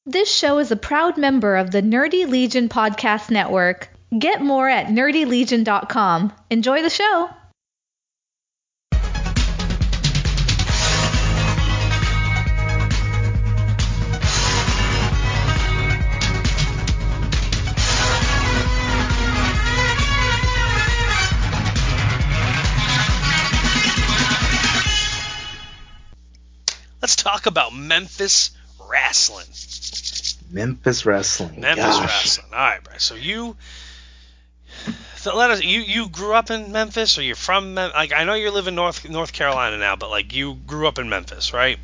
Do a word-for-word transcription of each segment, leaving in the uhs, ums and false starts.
This show is a proud member of the Nerdy Legion Podcast Network. Get more at nerdy legion dot com. Enjoy the show! Let's talk about Memphis wrestling. Memphis wrestling. Memphis Gosh. wrestling. All right, Bryce. So you, so let us. You you grew up in Memphis, or you're from? Mem- like I know you live in North North Carolina now, but like you grew up in Memphis, right?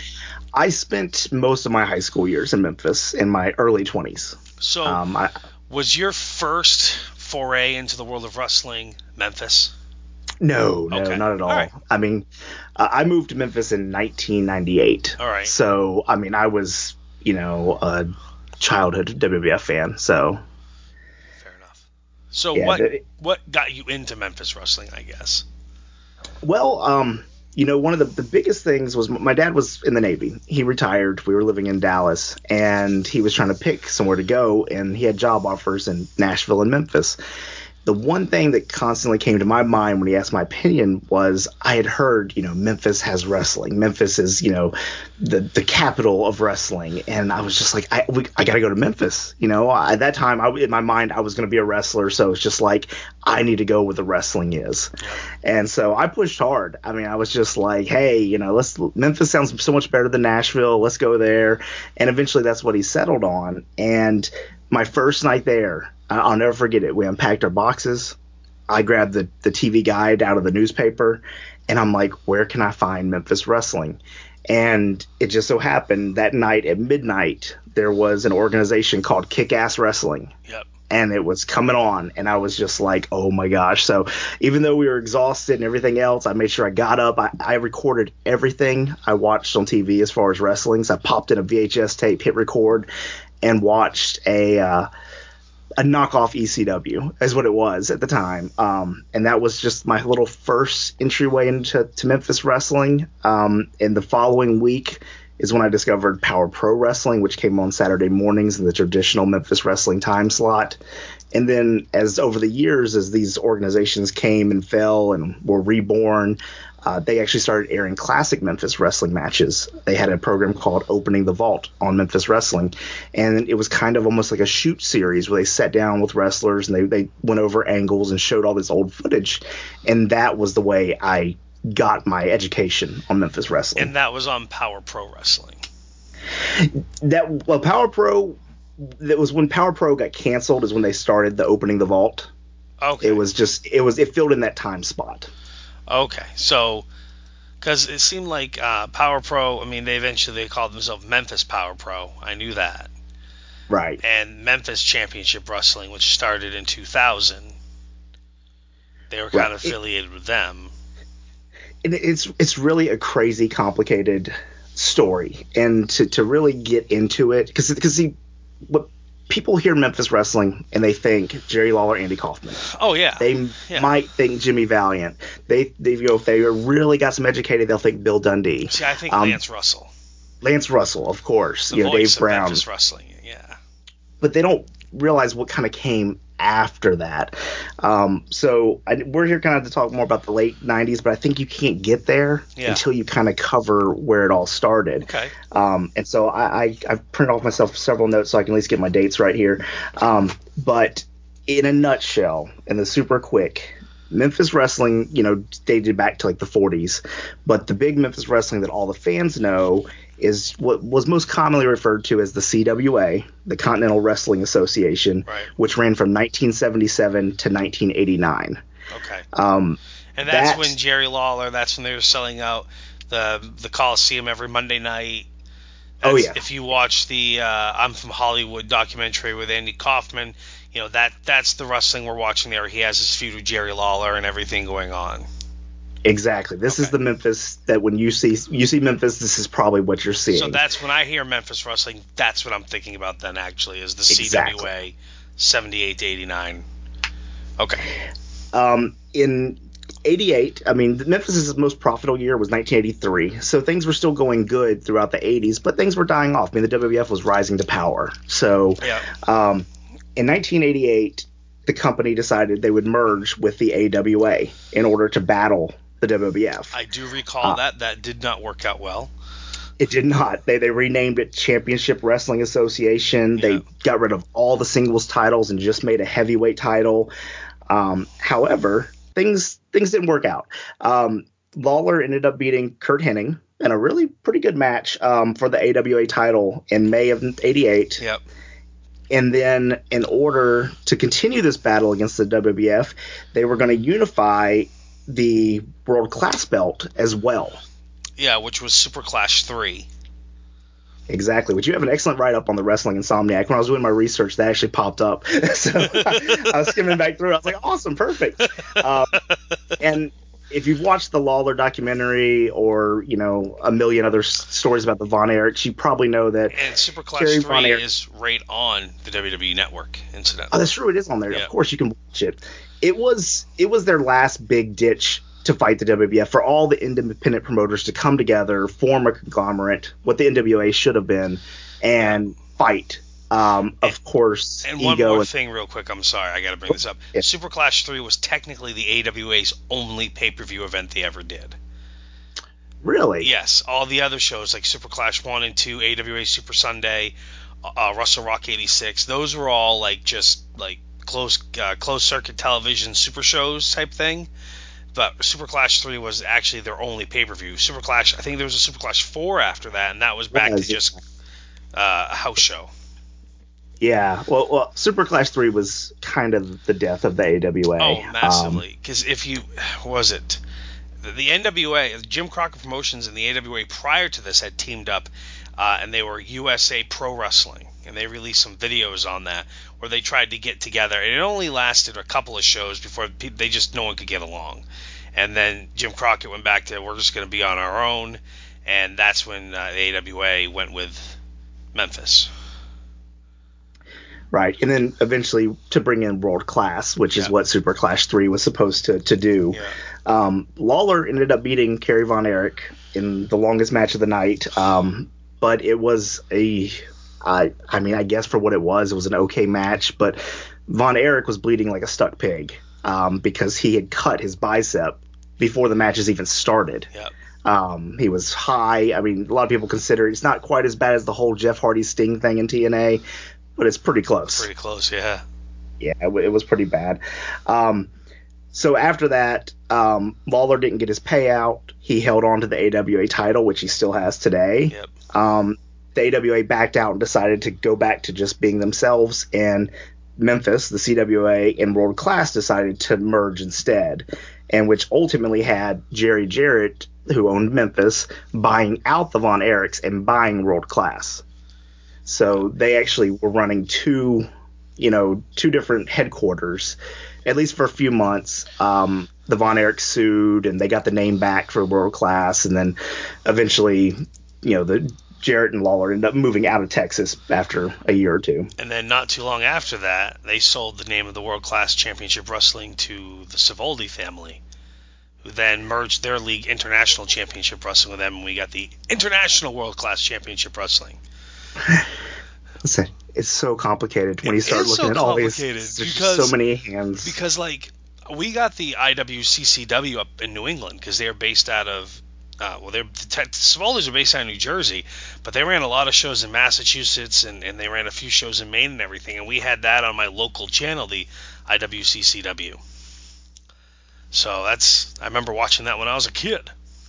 I spent most of my high school years in Memphis in my early twenties. So Um, I, was your first foray into the world of wrestling Memphis? no, no, Okay. not at all. All right. I mean, uh, I moved to Memphis in nineteen ninety-eight. All right. So, I mean, I was, you know, a childhood W W F fan. So, Fair enough. So Yeah, what the- what got you into Memphis wrestling? I guess. well, um, you know, one of the, the biggest things was my dad was in the Navy. He retired. We were living in Dallas, and he was trying to pick somewhere to go, and he had job offers in Nashville and Memphis. The one thing that constantly came to my mind when he asked my opinion was I had heard, you know, Memphis has wrestling. Memphis is, you know, the the capital of wrestling. And I was just like, I, we, I got to go to Memphis. You know, at that time, I, in my mind, I was going to be a wrestler. So it's just like, I need to go where the wrestling is. Yep. And so I pushed hard. I mean, I was just like, hey, you know, let's Memphis sounds so much better than Nashville. Let's go there. And eventually that's what he settled on. And my first night there, I'll never forget it. We unpacked our boxes. I grabbed the, the T V guide out of the newspaper, and I'm like, where can I find Memphis wrestling? And it just so happened that night at midnight, there was an organization called Kick-Ass Wrestling. Yep. And it was coming on, and I was just like, oh my gosh. So even though we were exhausted and everything else, I made sure I got up. I, I recorded everything I watched on T V as far as wrestling. So I popped in a V H S tape, hit record, and watched a uh, a knockoff E C W is what it was at the time. Um, and that was just my little first entryway into to Memphis wrestling. Um, and the following week is when I discovered Power Pro Wrestling, which came on Saturday mornings in the traditional Memphis wrestling time slot. And then as over the years, as these organizations came and fell and were reborn, uh, they actually started airing classic Memphis wrestling matches. They had a program called Opening the Vault on Memphis Wrestling. And it was kind of almost like a shoot series where they sat down with wrestlers and they, they went over angles and showed all this old footage. And that was the way I got my education on Memphis wrestling. And that was on Power Pro Wrestling. That well, Power Pro, that was when Power Pro got canceled is when they started the Opening the Vault. Okay. It was just it was it filled in that time spot. Okay, so because it seemed like uh, Power Pro, I mean, they eventually they called themselves Memphis Power Pro. I knew that. Right. And Memphis Championship Wrestling, which started in two thousand, they were kind Right. of affiliated it, with them. And it's it's really a crazy, complicated story, and to, to really get into it, because because see, what people hear Memphis wrestling and they think Jerry Lawler, Andy Kaufman. Oh yeah, They yeah. might think Jimmy Valiant. They they you know if they really got some educated, they'll think Bill Dundee. See, I think Um, Lance Russell, Lance Russell, of course. the You know, voice Dave of Brown. Memphis Wrestling. Yeah. But they don't realize what kind of came after that. Um, so I, we're here kind of to talk more about the late nineties, but I think you can't get there Yeah. until you kind of cover where it all started. Okay. Um, and so I, I, I've printed off myself several notes so I can at least get my dates right here. Um, but in a nutshell, and the super quick, Memphis wrestling, you know, dated back to like the forties. But the big Memphis wrestling that all the fans know is what was most commonly referred to as the C W A, the Continental Wrestling Association, Right. which ran from nineteen seventy-seven to nineteen eighty-nine. Okay. Um, And that's that- when Jerry Lawler, that's when they were selling out the the Coliseum every Monday night. Oh, That's- yeah. If you watch the uh, I'm From Hollywood documentary with Andy Kaufman, you know, that that's the wrestling we're watching there. He has his feud with Jerry Lawler and everything going on. Exactly. This is Okay. the Memphis that when you see you see Memphis, this is probably what you're seeing. So that's when I hear Memphis wrestling, that's what I'm thinking about then actually, is the Exactly. C W A seventy-eight to eighty-nine. Okay. Um, in eighty-eight, I mean, Memphis' most profitable year was nineteen eighty-three, so things were still going good throughout the eighties, but things were dying off. I mean, the W W F was rising to power. So Yeah. um, in nineteen eighty-eight, the company decided they would merge with the A W A in order to battle the W W F. I do recall uh, that. That did not work out well. It did not. They they renamed it Championship Wrestling Association. They Yeah. got rid of all the singles titles and just made a heavyweight title. Um, however, things things didn't work out. Um, Lawler ended up beating Curt Hennig in a really pretty good match um, for the A W A title in May of eighty-eight. Yep. And then in order to continue this battle against the W W F, they were going to unify the World Class belt as well. Yeah, which was Super Clash three. Exactly, which you have an excellent write-up on the Wrestling Insomniac. When I was doing my research, that actually popped up. So I, I was skimming back through. I was like, awesome, perfect. Um, and if you've watched the Lawler documentary or, you know, a million other s- stories about the Von Erichs, you probably know that. And Super Clash Kerry three is right on the W W E Network, incidentally. Oh, that's true. It is on there. Yeah. Of course, you can watch it. It was it was their last big ditch to fight the W W F, for all the independent promoters to come together, form a conglomerate, what the N W A should have been, and fight. Um, of and, course, and ego one more and, thing real quick. I'm sorry, I got to bring this up. Yeah. Super Clash three was technically the A W A's only pay-per-view event they ever did. Really? Yes, all the other shows like Super Clash one and two, A W A Super Sunday, uh, Wrestle Rock eighty-six, those were all like just like closed uh, closed circuit television super shows type thing. But Super Clash three was actually their only pay-per-view. Super Clash, I think there was a Super Clash four after that, and that was back Was, to just uh, a house show. Yeah. Well, well, Super Clash three was kind of the death of the A W A. Oh, massively. Because um, if you was it the, the N W A, Jim Crockett Promotions and the A W A prior to this had teamed up, uh, and they were U S A Pro Wrestling, and they released some videos on that where they tried to get together. And it only lasted a couple of shows before people, they just no one could get along. And then Jim Crockett went back to, we're just going to be on our own, and that's when uh, the A W A went with Memphis. Right, and then eventually to bring in World Class, which yeah. is what Super Clash three was supposed to, to do. Yeah. Um, Lawler ended up beating Kerry Von Erich in the longest match of the night, um, but it was a, I, I mean, I guess for what it was, it was an okay match, but Von Erich was bleeding like a stuck pig um, because he had cut his bicep before the matches even started. Yep. Um, he was high. I mean, a lot of people consider it's not quite as bad as the whole Jeff Hardy Sting thing in T N A, but it's pretty close. Pretty close, yeah. Yeah, it, it was pretty bad. Um, so after that, um, Lawler didn't get his payout. He held on to the A W A title, which he still has today. Yep. Um, the A W A backed out and decided to go back to just being themselves, and Memphis, the C W A, and World Class decided to merge instead, and which ultimately had Jerry Jarrett, who owned Memphis, buying out the Von Erichs and buying World Class. So they actually were running two, you know, two different headquarters, at least for a few months. Um, the Von Erichs sued, and they got the name back for World Class, and then eventually, you know, the Jarrett and Lawler ended up moving out of Texas after a year or two. And then not too long after that, they sold the name of the World Class Championship Wrestling to the Savoldi family, who then merged their league, International Championship Wrestling, with them, and we got the International World Class Championship Wrestling. Listen, it's so complicated when it you start looking so at all these. There's There's so many hands. Because, like, we got the I W C C W up in New England because they're based out of, uh, well, they're the Savoldis are based out of New Jersey, but they ran a lot of shows in Massachusetts, and, and they ran a few shows in Maine and everything, and we had that on my local channel, the I W C C W. So that's, I remember watching that when I was a kid.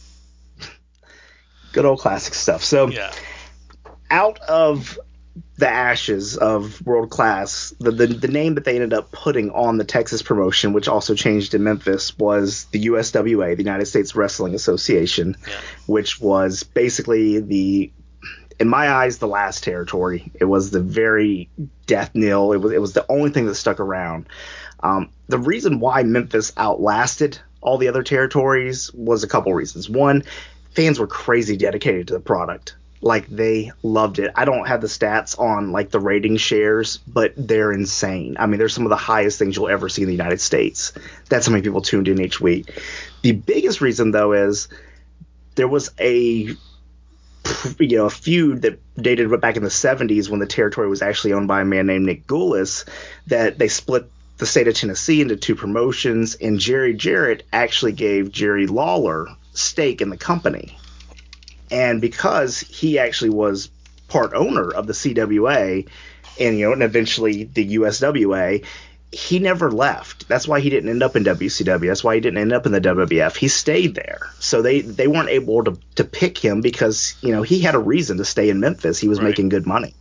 Good old classic stuff. So Yeah. out of the ashes of World Class, the, the the name that they ended up putting on the Texas promotion, which also changed to Memphis, was the U S W A, the United States Wrestling Association, Yeah. which was basically the, in my eyes, the last territory. It was the very death knell. It was it was the only thing that stuck around. Um, the reason why Memphis outlasted all the other territories was a couple reasons. One, fans were crazy dedicated to the product. Like, they loved it. I don't have the stats on like the rating shares, but they're insane. I mean, they're some of the highest things you'll ever see in the United States. That's how many people tuned in each week. The biggest reason, though, is there was a you know a feud that dated back in the seventies when the territory was actually owned by a man named Nick Gulas, that they split the state of Tennessee into two promotions, and Jerry Jarrett actually gave Jerry Lawler stake in the company. And because he actually was part owner of the C W A and, you know, and eventually the U S W A, he never left. That's why he didn't end up in W C W. That's why he didn't end up in the W W F. He stayed there. So they, they weren't able to, to pick him because, you know, he had a reason to stay in Memphis. He was Right. making good money.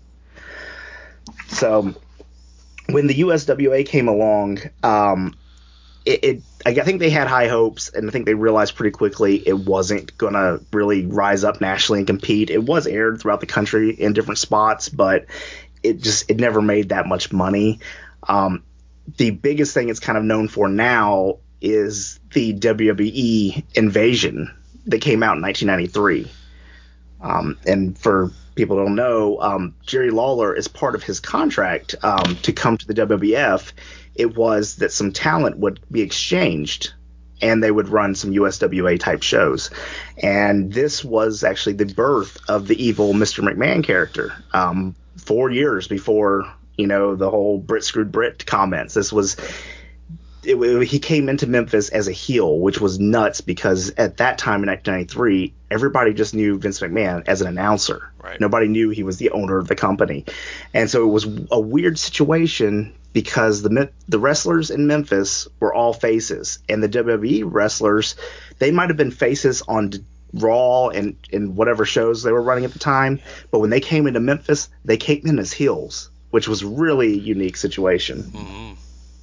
So when the U S W A came along, um, it, it I think they had high hopes, and I think they realized pretty quickly it wasn't going to really rise up nationally and compete. It was aired throughout the country in different spots, but it just it never made that much money. Um, the biggest thing it's kind of known for now is the W W E Invasion that came out in nineteen ninety-three. Um, and for people who don't know, um, Jerry Lawler, as part of his contract um, to come to the W W F, it was that some talent would be exchanged and they would run some U S W A type shows. And this was actually the birth of the evil Mister McMahon character. Um, four years before, you know, the whole Brit screwed Brit comments. This was it, it, he came into Memphis as a heel, which was nuts because at that time in nineteen ninety-three, everybody just knew Vince McMahon as an announcer. Right. Nobody knew he was the owner of the company. And so it was a weird situation because the the wrestlers in Memphis were all faces, and the W W E wrestlers, they might have been faces on Raw and, and whatever shows they were running at the time, but when they came into Memphis, they came in as heels, which was really a unique situation. Mm-hmm.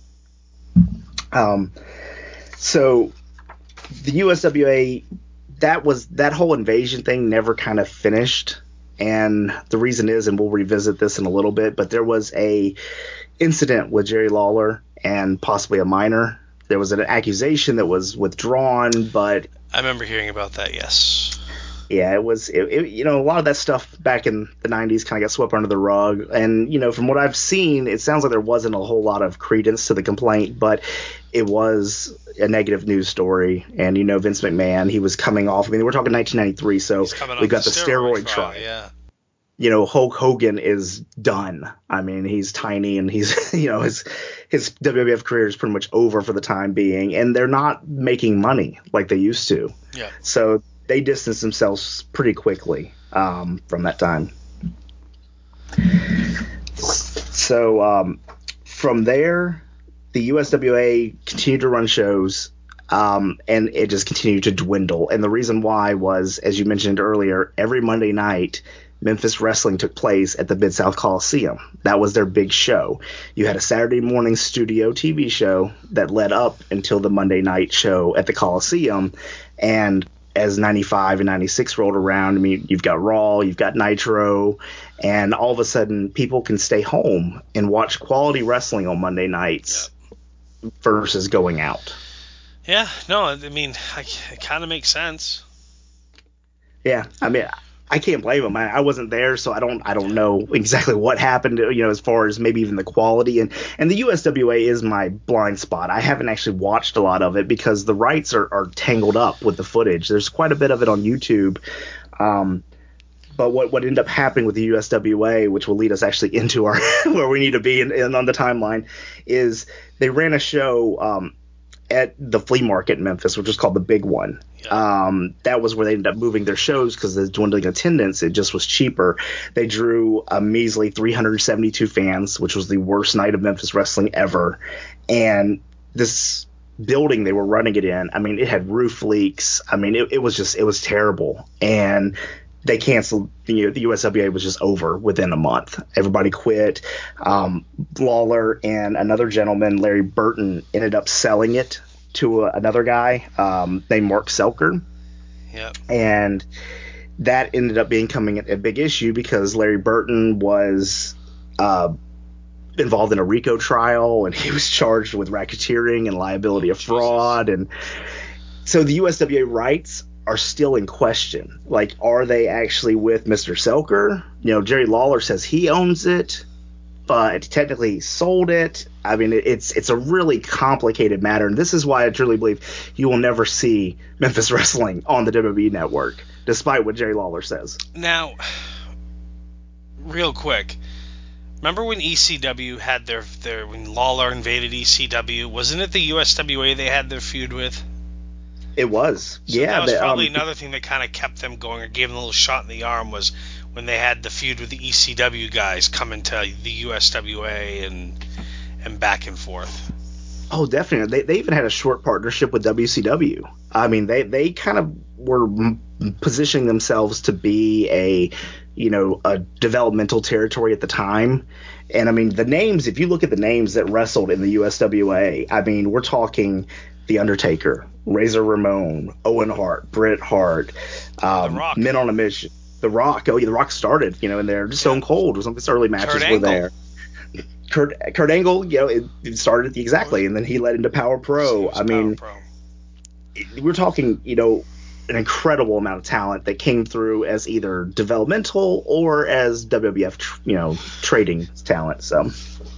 Um, so the U S W A, that was that whole invasion thing never kind of finished, and the reason is, and we'll revisit this in a little bit, but there was a incident with Jerry Lawler and possibly a minor. There was an accusation that was withdrawn, but I remember hearing about that. Yes. yeah, it was, it, it, you know, a lot of that stuff back in the nineties kind of got swept under the rug. And, you know, from what I've seen, it sounds like there wasn't a whole lot of credence to the complaint, but it was a negative news story. And, you know, Vince McMahon, he was coming off. I mean, we're talking nineteen ninety-three, so we got the steroid, steroid trial. Yeah. You know, Hulk Hogan is done. I mean, he's tiny and he's, you know, his his W W F career is pretty much over for the time being. And they're not making money like they used to. Yeah. So they distanced themselves pretty quickly um, from that time. So um, from there, the U S W A continued to run shows, um, and it just continued to dwindle. And the reason why was, as you mentioned earlier, every Monday night, Memphis Wrestling took place at the Mid-South Coliseum. That was their big show. You had a Saturday morning studio T V show that led up until the Monday night show at the Coliseum. And as ninety-five and ninety-six rolled around, I mean, you've got Raw, you've got Nitro, and all of a sudden people can stay home and watch quality wrestling on Monday nights yep. versus going out. Yeah, no, I mean, I, it kind of makes sense. Yeah, I mean, I can't blame them. I, I wasn't there, so I don't I don't know exactly what happened, you know, as far as maybe even the quality. And, and the U S W A is my blind spot. I haven't actually watched a lot of it because the rights are, are tangled up with the footage. There's quite a bit of it on YouTube. Um, but what, what ended up happening with the U S W A, which will lead us actually into our where we need to be in, in, on the timeline, is they ran a show um, at the flea market in Memphis, which was called the Big One. Yeah. Um, that was where they ended up moving their shows because of the dwindling attendance. It just was cheaper. They drew a measly three hundred seventy-two fans, which was the worst night of Memphis wrestling ever. And this building they were running it in, I mean, it had roof leaks. I mean, it, it was just, it was terrible. And they canceled, you know, the U S W A was just over within a month. Everybody quit. Um, Lawler and another gentleman, Larry Burton, ended up selling it to a, another guy um, named Mark Selker. Yep. And that ended up becoming a, a big issue because Larry Burton was uh, involved in a RICO trial, and he was charged with racketeering and liability of fraud. And so the U S W A rights are still in question. Like, are they actually with Mister Selker? You know, Jerry Lawler says he owns it, but technically he sold it. I mean, it's it's a really complicated matter, and this is why I truly believe you will never see Memphis Wrestling on the W W E Network, despite what Jerry Lawler says. Now, real quick, remember when E C W had their their when Lawler invaded E C W? Wasn't it the U S W A they had their feud with? It was, so yeah. That was but, probably um, another thing that kind of kept them going or gave them a little shot in the arm was when they had the feud with the E C W guys coming to the U S W A and and back and forth. Oh, definitely. They they even had a short partnership with W C W. I mean, they they kind of were m- positioning themselves to be a, you know, a developmental territory at the time. And I mean, the names, if you look at the names that wrestled in the U S W A, I mean, we're talking The Undertaker, Razor Ramon, Owen Hart, Bret Hart, um, The Rock. Men on a Mission. The Rock. Oh, yeah, The Rock started, you know, in there. Stone Yeah. Cold was some of his early matches Kurt were Angle. there. Kurt Kurt Angle, you know, it, it started exactly, and then he led into Power Pro. I mean, Power Pro. It, we're talking, you know, an incredible amount of talent that came through as either developmental or as W W F, you know, trading talent. So,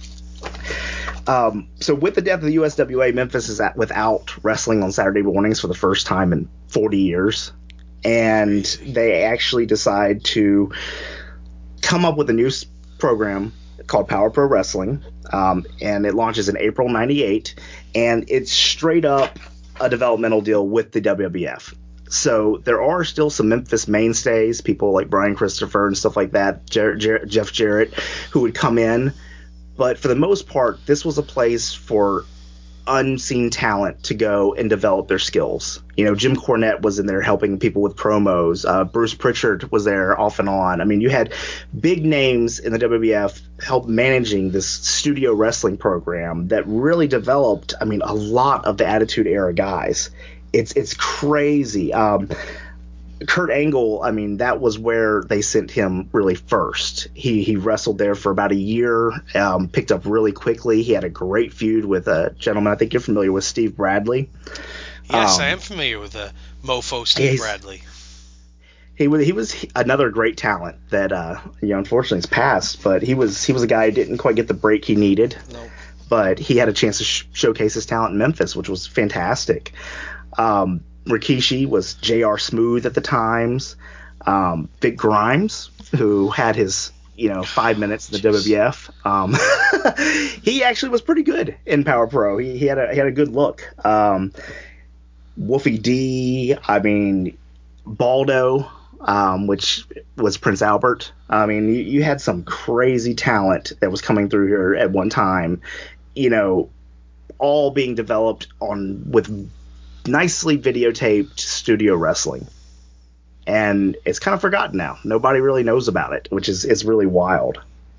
um, so with the death of the U S W A, Memphis is at without wrestling on Saturday mornings for the first time in forty years, and they actually decide to come up with a new program called Power Pro Wrestling, um, and it launches in April ninety-eight, and it's straight up a developmental deal with the W W F. So there are still some Memphis mainstays, people like Brian Christopher and stuff like that, Jer- Jer- Jeff Jarrett, who would come in, but for the most part, this was a place for unseen talent to go and develop their skills. You know, Jim Cornette was in there helping people with promos. Uh, Bruce Pritchard was there off and on. I mean, you had big names in the W W F help managing this studio wrestling program that really developed, I mean, a lot of the Attitude Era guys. It's it's crazy. Um, Kurt Angle, I mean, that was where they sent him really first. He he wrestled there for about a year, um, picked up really quickly. He had a great feud with a gentleman I think you're familiar with, Steve Bradley. Yes, um, I am familiar with the mofo Steve yeah, Bradley. He was he was another great talent that uh, you know, unfortunately has passed. But he was he was a guy who didn't quite get the break he needed. Nope. But he had a chance to sh- showcase his talent in Memphis, which was fantastic. Um, Rikishi was J R Smooth at the times. Um, Vic Grimes, who had his, you know, five minutes in the W W F. Um, he actually was pretty good in Power Pro. He, he had a he had a good look. Um, Wolfie D. I mean, Baldo, um, which was Prince Albert. I mean, you, you had some crazy talent that was coming through here at one time. You know, all being developed on with nicely videotaped studio wrestling, and it's kind of forgotten now. Nobody really knows about it, which is is really wild.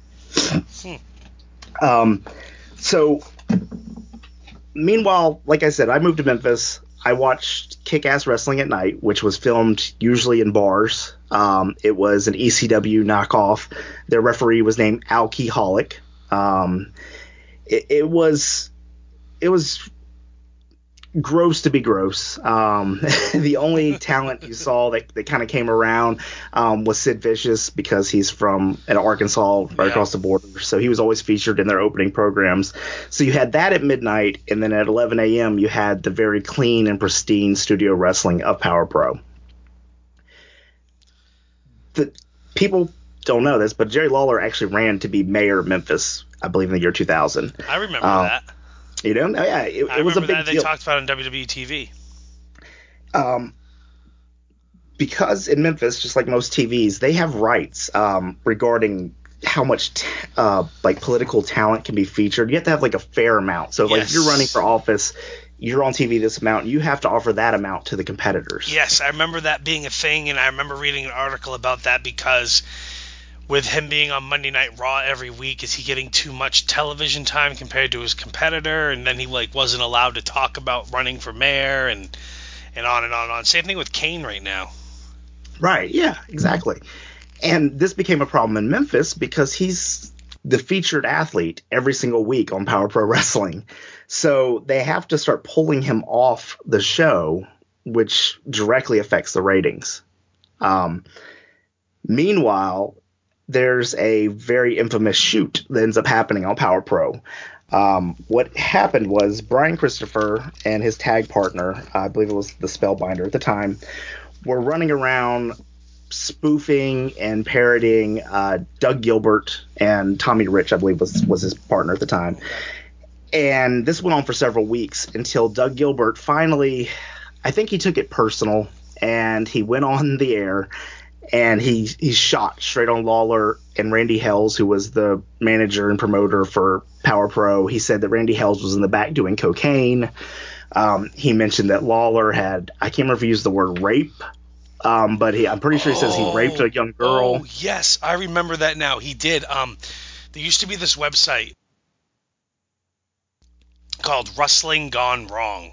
um, so meanwhile, like I said, I moved to Memphis. I watched Kick-Ass Wrestling at Night, which was filmed usually in bars. Um, it was an E C W knockoff. Their referee was named Alcoholic. Um, it, it was it was gross to be gross. Um, the only talent you saw that, that kind of came around um, was Sid Vicious, because he's from in Arkansas, right Yeah. across the border. So he was always featured in their opening programs. So you had that at midnight, and then at eleven a.m. you had the very clean and pristine studio wrestling of Power Pro. The people don't know this, but Jerry Lawler actually ran to be mayor of Memphis, I believe, in the year two thousand. I remember Uh, that. You know, yeah, it, I it was a remember big that they deal. talked about it on W W E T V. Um, because in Memphis, just like most T Vs, they have rights um, regarding how much t- uh, like political talent can be featured. You have to have like a fair amount. So like if you're Yes. running for office, you're on T V this amount, you have to offer that amount to the competitors. Yes, I remember that being a thing, and I remember reading an article about that because with him being on Monday Night Raw every week, is he getting too much television time compared to his competitor? And then he like wasn't allowed to talk about running for mayor, and and on and on and on. Same thing with Kane right now. Right, yeah, exactly. And this became a problem in Memphis because he's the featured athlete every single week on Power Pro Wrestling. So they have to start pulling him off the show which directly affects the ratings. Um, meanwhile, there's a very infamous shoot that ends up happening on Power Pro. Um, what happened was Brian Christopher and his tag partner, I believe it was the Spellbinder at the time, were running around spoofing and parodying uh, Doug Gilbert and Tommy Rich, I believe was was his partner at the time. And this went on for several weeks until Doug Gilbert finally, I think he took it personal, and he went on the air and he he shot straight on Lawler and Randy Hells, who was the manager and promoter for Power Pro. He said that Randy Hells was in the back doing cocaine. Um, he mentioned that Lawler had, I can't remember if he used the word rape, um, but he, I'm pretty sure he says he raped a young girl. Oh, yes, I remember that now. He did. Um, there used to be this website called Wrestling Gone Wrong.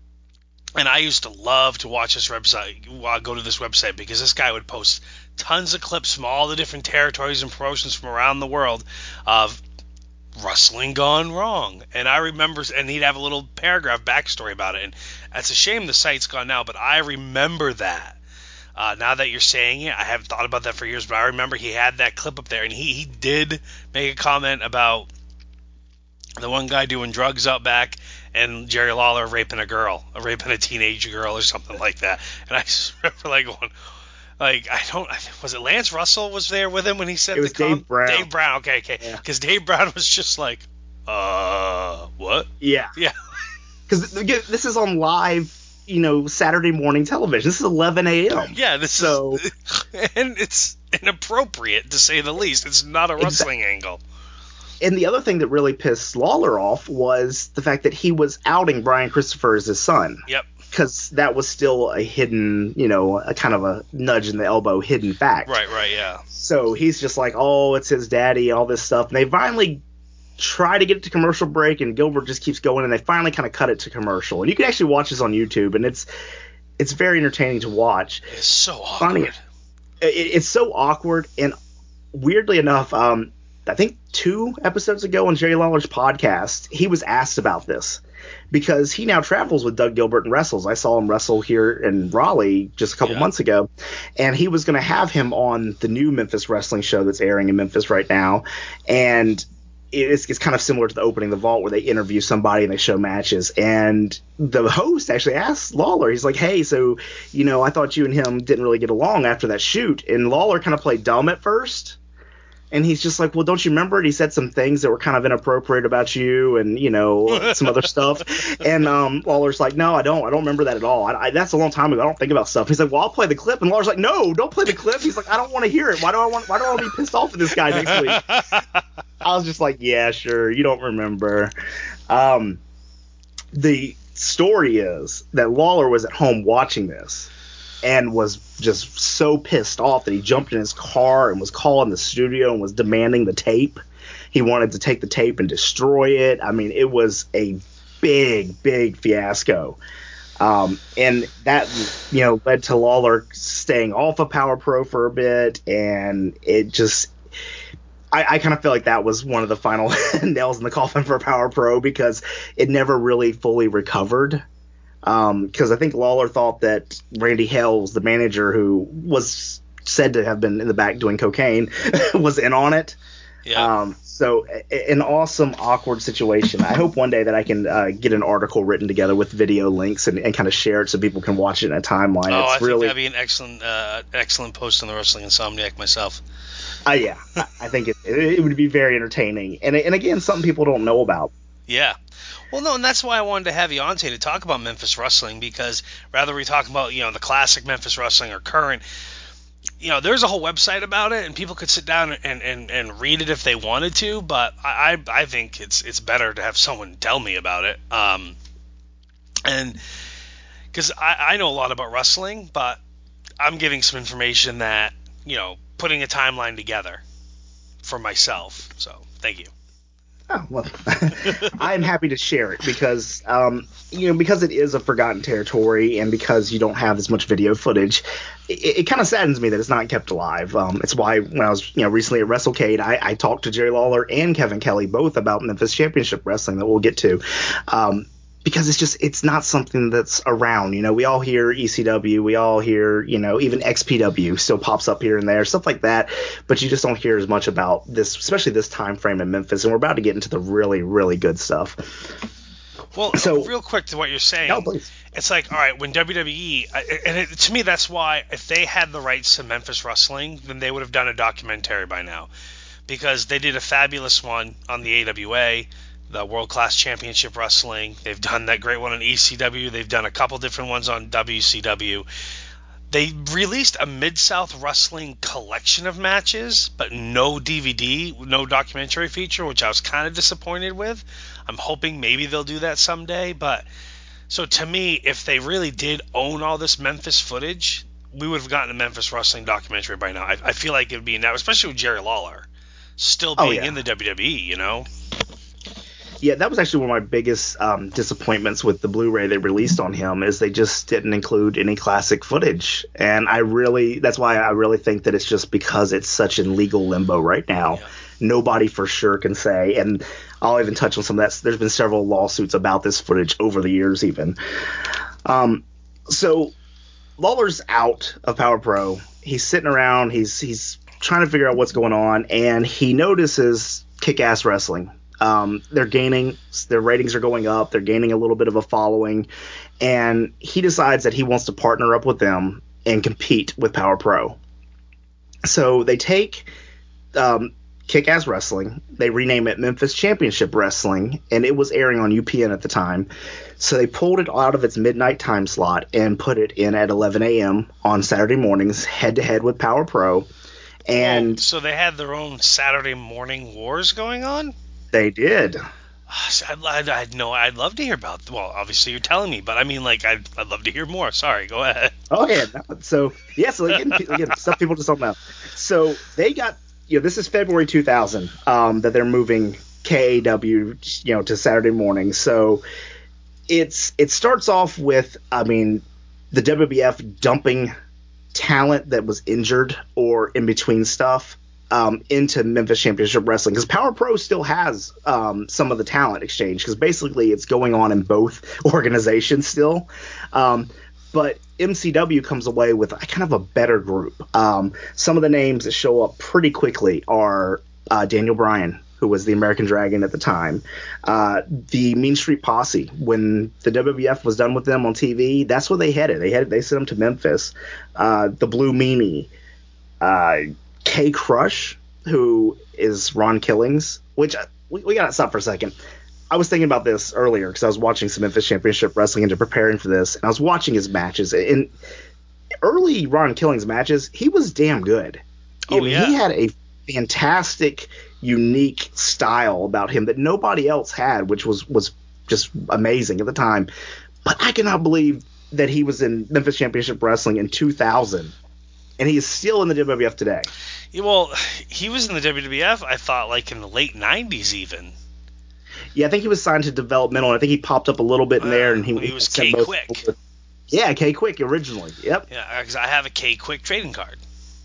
And I used to love to watch this website, uh, go to this website, because this guy would post tons of clips from all the different territories and promotions from around the world of wrestling gone wrong. And I remember, and he'd have a little paragraph backstory about it. And it's a shame the site's gone now, but I remember that. Uh, now that you're saying it, I haven't thought about that for years, but I remember he had that clip up there, and he, he did make a comment about the one guy doing drugs out back and Jerry Lawler raping a girl, raping a teenage girl or something like that. And I just remember like going, like, I don't, was it Lance Russell was there with him when he said it was the com- Dave Brown. Dave Brown, okay, okay. Because yeah. Dave Brown was just like, uh, what? Yeah. Yeah. Because this is on live, you know, Saturday morning television. This is eleven a.m. Yeah, this so, is, and it's inappropriate to say the least. It's not a wrestling exactly. angle. And the other thing that really pissed Lawler off was the fact that he was outing Brian Christopher as his son. Yep. Because that was still a hidden, you know, a kind of a nudge in the elbow, hidden fact. Right, right, yeah. So he's just like, oh, it's his daddy, all this stuff. And they finally try to get it to commercial break, and Gilbert just keeps going, and they finally kind of cut it to commercial. And you can actually watch this on YouTube, and it's it's very entertaining to watch. It's so awkward. Funny. It, it's so awkward, and weirdly enough, um, I think two episodes ago on Jerry Lawler's podcast, he was asked about this because he now travels with Doug Gilbert and wrestles. I saw him wrestle here in Raleigh just a couple yeah. months ago, and he was going to have him on the new Memphis wrestling show that's airing in Memphis right now. And it's, it's kind of similar to the Opening the Vault, where they interview somebody and they show matches. And the host actually asked Lawler, he's like, hey, so, you know, I thought you and him didn't really get along after that shoot. And Lawler kind of played dumb at first. And he's just like, well, don't you remember it? He said some things that were kind of inappropriate about you and, you know, some other stuff. And um, Lawler's like, no, I don't. I don't remember that at all. I, I, that's a long time ago. I don't think about stuff. He's like, well, I'll play the clip. And Lawler's like, no, don't play the clip. He's like, I don't want to hear it. Why do I want Why do I want to be pissed off at this guy next week? I was just like, yeah, sure. You don't remember. Um, the story is that Lawler was at home watching this and was just so pissed off that he jumped in his car and was calling the studio and was demanding the tape. He wanted to take the tape and destroy it. I mean, it was a big, big fiasco. Um, and that, you know, led to Lawler staying off of Power Pro for a bit. And it just, I, I kind of feel like that was one of the final nails in the coffin for Power Pro, because it never really fully recovered. Because um, I think Lawler thought that Randy Hells, the manager who was said to have been in the back doing cocaine, was in on it. Yeah. Um, so an awesome, awkward situation. I hope one day that I can uh, get an article written together with video links and, and kind of share it so people can watch it in a timeline. Oh, it's I really, think that'd be an excellent, uh, excellent post on the Wrestling Insomniac myself. Uh, yeah, I think it, it would be very entertaining. And, and again, something people don't know about. Yeah. Well, no, and that's why I wanted to have you on today to talk about Memphis wrestling, because rather we talk about, you know, the classic Memphis wrestling or current, you know, there's a whole website about it, and people could sit down and, and, and read it if they wanted to, but I, I I think it's it's better to have someone tell me about it. Um, and because I, I know a lot about wrestling, but I'm giving some information that, you know, putting a timeline together for myself. So thank you. Oh, well, I'm happy to share it because, um, you know, because it is a forgotten territory and because you don't have as much video footage, it, it kind of saddens me that it's not kept alive. Um, it's why when I was, you know, recently at WrestleCade, I, I talked to Jerry Lawler and Kevin Kelly both about Memphis Championship Wrestling that we'll get to. Um, because it's just it's not something that's around. You know, we all hear E C W, we all hear, you know, even X P W still pops up here and there, stuff like that. But you just don't hear as much about this, especially this time frame in Memphis. And we're about to get into the really, really good stuff. Well, so real quick to what you're saying, no, please. It's like, all right, when W W E, and it, to me, that's why if they had the rights to Memphis Wrestling, then they would have done a documentary by now, because they did a fabulous one on the A W A. The World Class Championship Wrestling. They've done that great one on E C W. They've done a couple different ones on W C W. They released a Mid-South Wrestling collection of matches, but no D V D, no documentary feature, which I was kind of disappointed with. I'm hoping maybe they'll do that someday. But so to me, if they really did own all this Memphis footage, we would have gotten a Memphis Wrestling documentary by now. I, I feel like it would be now, especially with Jerry Lawler still being oh, yeah. in the W W E, you know? Yeah, that was actually one of my biggest um, disappointments with the Blu-ray they released on him, is they just didn't include any classic footage. And I really, that's why I really think that it's just because it's such in legal limbo right now. Yeah. Nobody for sure can say, and I'll even touch on some of that. There's been several lawsuits about this footage over the years even. Um, so Lawler's out of Power Pro. He's sitting around. He's, he's trying to figure out what's going on, and he notices Kick-Ass Wrestling. Um, they're gaining, their ratings are going up. They're gaining a little bit of a following, and he decides that he wants to partner up with them and compete with Power Pro. So they take um, Kick-Ass Wrestling, they rename it Memphis Championship Wrestling, and it was airing on U P N at the time. So they pulled it out of its midnight time slot and put it in at eleven a.m. on Saturday mornings, head to head with Power Pro. And oh, so they had their own Saturday morning wars going on? They did. I'd, I'd, I'd know. I'd love to hear about. Well, obviously you're telling me, but I mean, like, I'd, I'd love to hear more. Sorry, go ahead. Oh yeah. No, so yeah. So again, again, some people just don't know. So they got, you know, this is February two thousand um, that they're moving K A W, you know, to Saturday morning. So it's it starts off with, I mean, the W W F dumping talent that was injured or in between stuff. Um, into Memphis Championship Wrestling, because Power Pro still has um, some of the talent exchange, because basically it's going on in both organizations still. Um, but M C W comes away with a, kind of a better group. Um, some of the names that show up pretty quickly are uh, Daniel Bryan, who was the American Dragon at the time, uh, the Mean Street Posse. When the W W F was done with them on T V, that's where they headed. They headed. They sent them to Memphis. Uh, the Blue Meanie. Uh, K Crush, who is Ron Killings, which we, we gotta stop for a second. I was thinking about this earlier because I was watching some Memphis Championship Wrestling and preparing for this, and I was watching his matches. In early Ron Killings matches, he was damn good. Oh, I mean, yeah. He had a fantastic, unique style about him that nobody else had, which was, was just amazing at the time. But I cannot believe that he was in Memphis Championship Wrestling in two thousand. And he is still in the W W F today. Yeah, well, he was in the W W F, I thought, like in the late nineties even. Yeah, I think he was signed to developmental, and I think he popped up a little bit in there. And he, he was K-Quick. Yeah, K-Quick originally. Yep. Yeah, because I have a K-Quick trading card.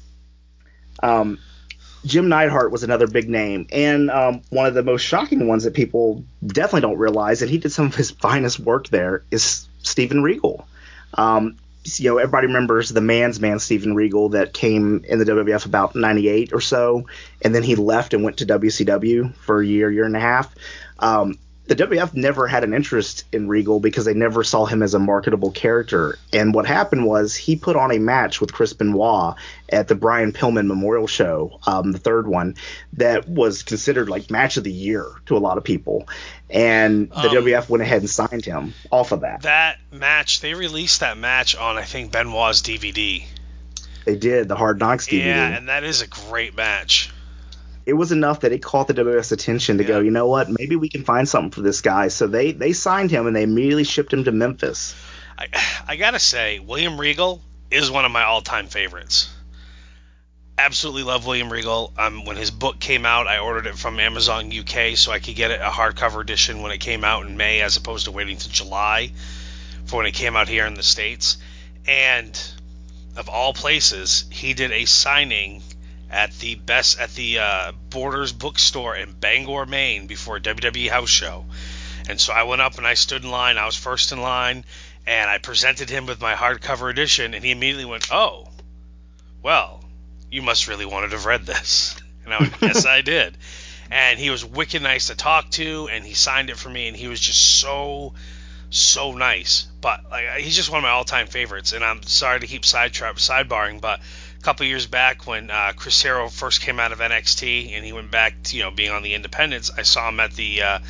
Um, Jim Neidhart was another big name, and um, one of the most shocking ones that people definitely don't realize, and he did some of his finest work there, is Steven Regal. Um, You know, everybody remembers the man's man Steven Regal that came in the W W F about ninety-eight or so, and then he left and went to W C W for a year, year and a half. Um, the W W F never had an interest in Regal because they never saw him as a marketable character. And what happened was he put on a match with Chris Benoit at the Brian Pillman Memorial Show, um, the third one, that was considered like match of the year to a lot of people. And the um, W W F went ahead and signed him off of that. That match, they released that match on, I think, Benoit's D V D. They did, the Hard Knocks D V D. Yeah, and that is a great match. It was enough that it caught the W W F's attention to yeah. go, you know what, maybe we can find something for this guy. So they, they signed him, and they immediately shipped him to Memphis. I, I got to say, William Regal is one of my all-time favorites. Absolutely love William Regal. Um, when his book came out, I ordered it from Amazon U K so I could get it a hardcover edition when it came out in May, as opposed to waiting to July for when it came out here in the States. And of all places, he did a signing at the best at the uh, Borders bookstore in Bangor, Maine, before a W W E house show. And so I went up and I stood in line. I was first in line, and I presented him with my hardcover edition, and he immediately went, "Oh, well, you must really wanted to have read this." And I went, "Yes, I did." And he was wicked nice to talk to, and he signed it for me, and he was just so, so nice. But like, he's just one of my all-time favorites, and I'm sorry to keep sidetra- sidebarring, but a couple years back when uh, Chris Hero first came out of N X T, and he went back to, you know, being on the Independents, I saw him at the uh,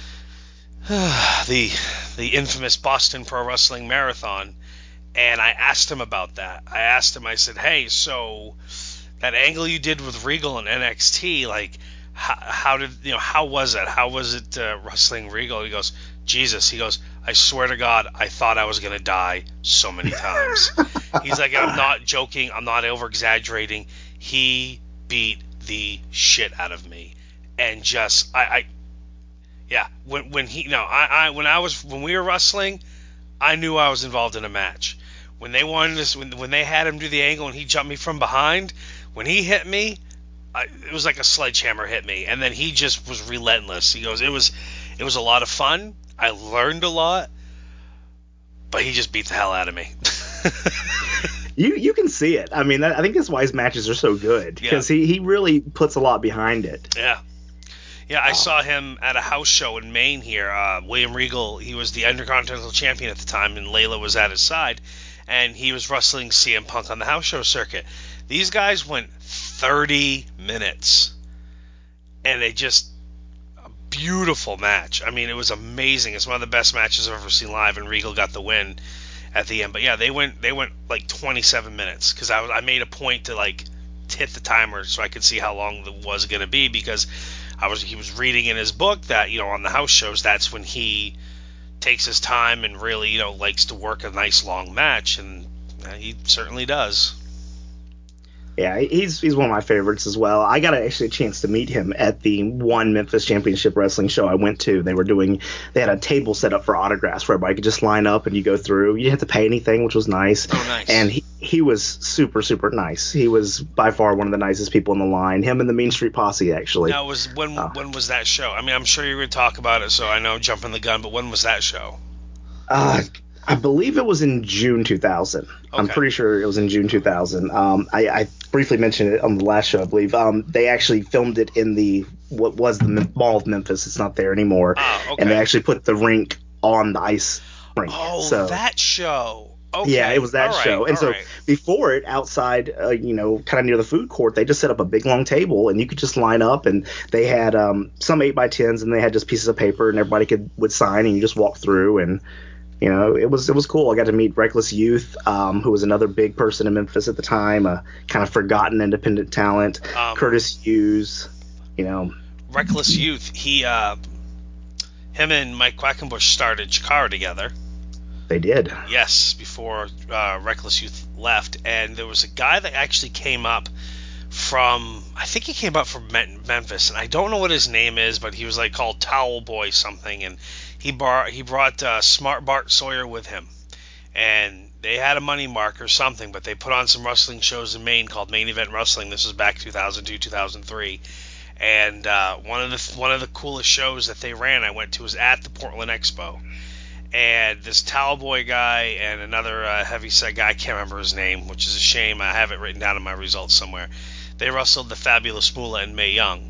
the the infamous Boston Pro Wrestling Marathon, and I asked him about that. I asked him, I said, "Hey, so that angle you did with Regal and N X T, like, how, how did, you know, how was it? How was it uh, wrestling Regal?" He goes, "Jesus," he goes, "I swear to God, I thought I was going to die so many times." He's like, "I'm not joking. I'm not over-exaggerating. He beat the shit out of me." And just, I, I yeah, when when he, no, I, I, when I was, when we were wrestling, I knew I was involved in a match. When they wanted us, when, when they had him do the angle and he jumped me from behind, when he hit me, I, it was like a sledgehammer hit me, and then he just was relentless. He goes, it was, it was a lot of fun. I learned a lot, but he just beat the hell out of me. You you can see it. I mean, I think that's why his matches are so good, because yeah. he, he really puts a lot behind it. Yeah. Yeah, I wow. saw him at a house show in Maine here. Uh, William Regal, he was the Intercontinental Champion at the time, and Layla was at his side, and he was wrestling C M Punk on the house show circuit. These guys went thirty minutes, and they just, a beautiful match. I mean, it was amazing. It's one of the best matches I've ever seen live, and Regal got the win at the end. But yeah, they went they went like twenty-seven minutes, because I was I made a point to like hit the timer so I could see how long it was going to be, because I was he was reading in his book that, you know, on the house shows, that's when he takes his time and really, you know, likes to work a nice long match, and he certainly does. Yeah, he's he's one of my favorites as well. I got actually a chance to meet him at the one Memphis Championship Wrestling show I went to. They were doing, they had a table set up for autographs where everybody could just line up and you go through. You didn't have to pay anything, which was nice. Oh, nice. And he, he was super, super nice. He was by far one of the nicest people in the line. Him and the Mean Street Posse, actually. Now, was when uh, when was that show? I mean, I'm sure you're going to talk about it, so I know I'm jumping the gun, but when was that show? Uh, I believe it was in June two thousand. Okay. I'm pretty sure it was in June two thousand. Um, I, I briefly mentioned it on the last show, I believe. Um, they actually filmed it in the what was the Mall of Memphis. It's not there anymore. Oh, okay. And they actually put the rink on the ice rink. Oh, so, that show. Okay. Yeah, it was that all show. Right, and so right. before it, outside, uh, you know, kind of near the food court, they just set up a big long table, and you could just line up. And they had um, some eight by tens, and they had just pieces of paper, and everybody could would sign, and you just walk through. And you know, it was it was cool. I got to meet Reckless Youth, um, who was another big person in Memphis at the time, a kind of forgotten independent talent. Um, Curtis Hughes, you know. Reckless Youth, he, uh, him and Mike Quackenbush started Chikara together. They did. Yes, before uh, Reckless Youth left. And there was a guy that actually came up from, I think he came up from Memphis, and I don't know what his name is, but he was like called Towel Boy something, and he bar he brought uh, Smart Bart Sawyer with him, and they had a money mark or something, but they put on some wrestling shows in Maine called Main Event Wrestling. This was back two thousand two, two thousand three, and uh, one of the one of the coolest shows that they ran I went to was at the Portland Expo, and this Towel Boy guy and another uh, heavyset guy, I can't remember his name, which is a shame. I have it written down in my results somewhere. They wrestled the Fabulous Moolah and Mae Young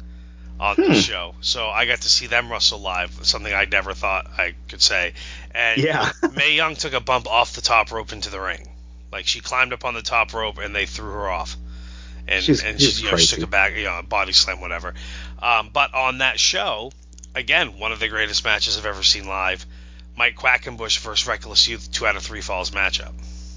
on hmm. the show, so I got to see them wrestle live, something I never thought I could say. And yeah. Mae Young took a bump off the top rope into the ring, like she climbed up on the top rope and they threw her off, and she's, and she's she, you know, she took a back, you know, a body slam, whatever. Um, but on that show, again, one of the greatest matches I've ever seen live, Mike Quackenbush versus Reckless Youth, two out of three falls matchup,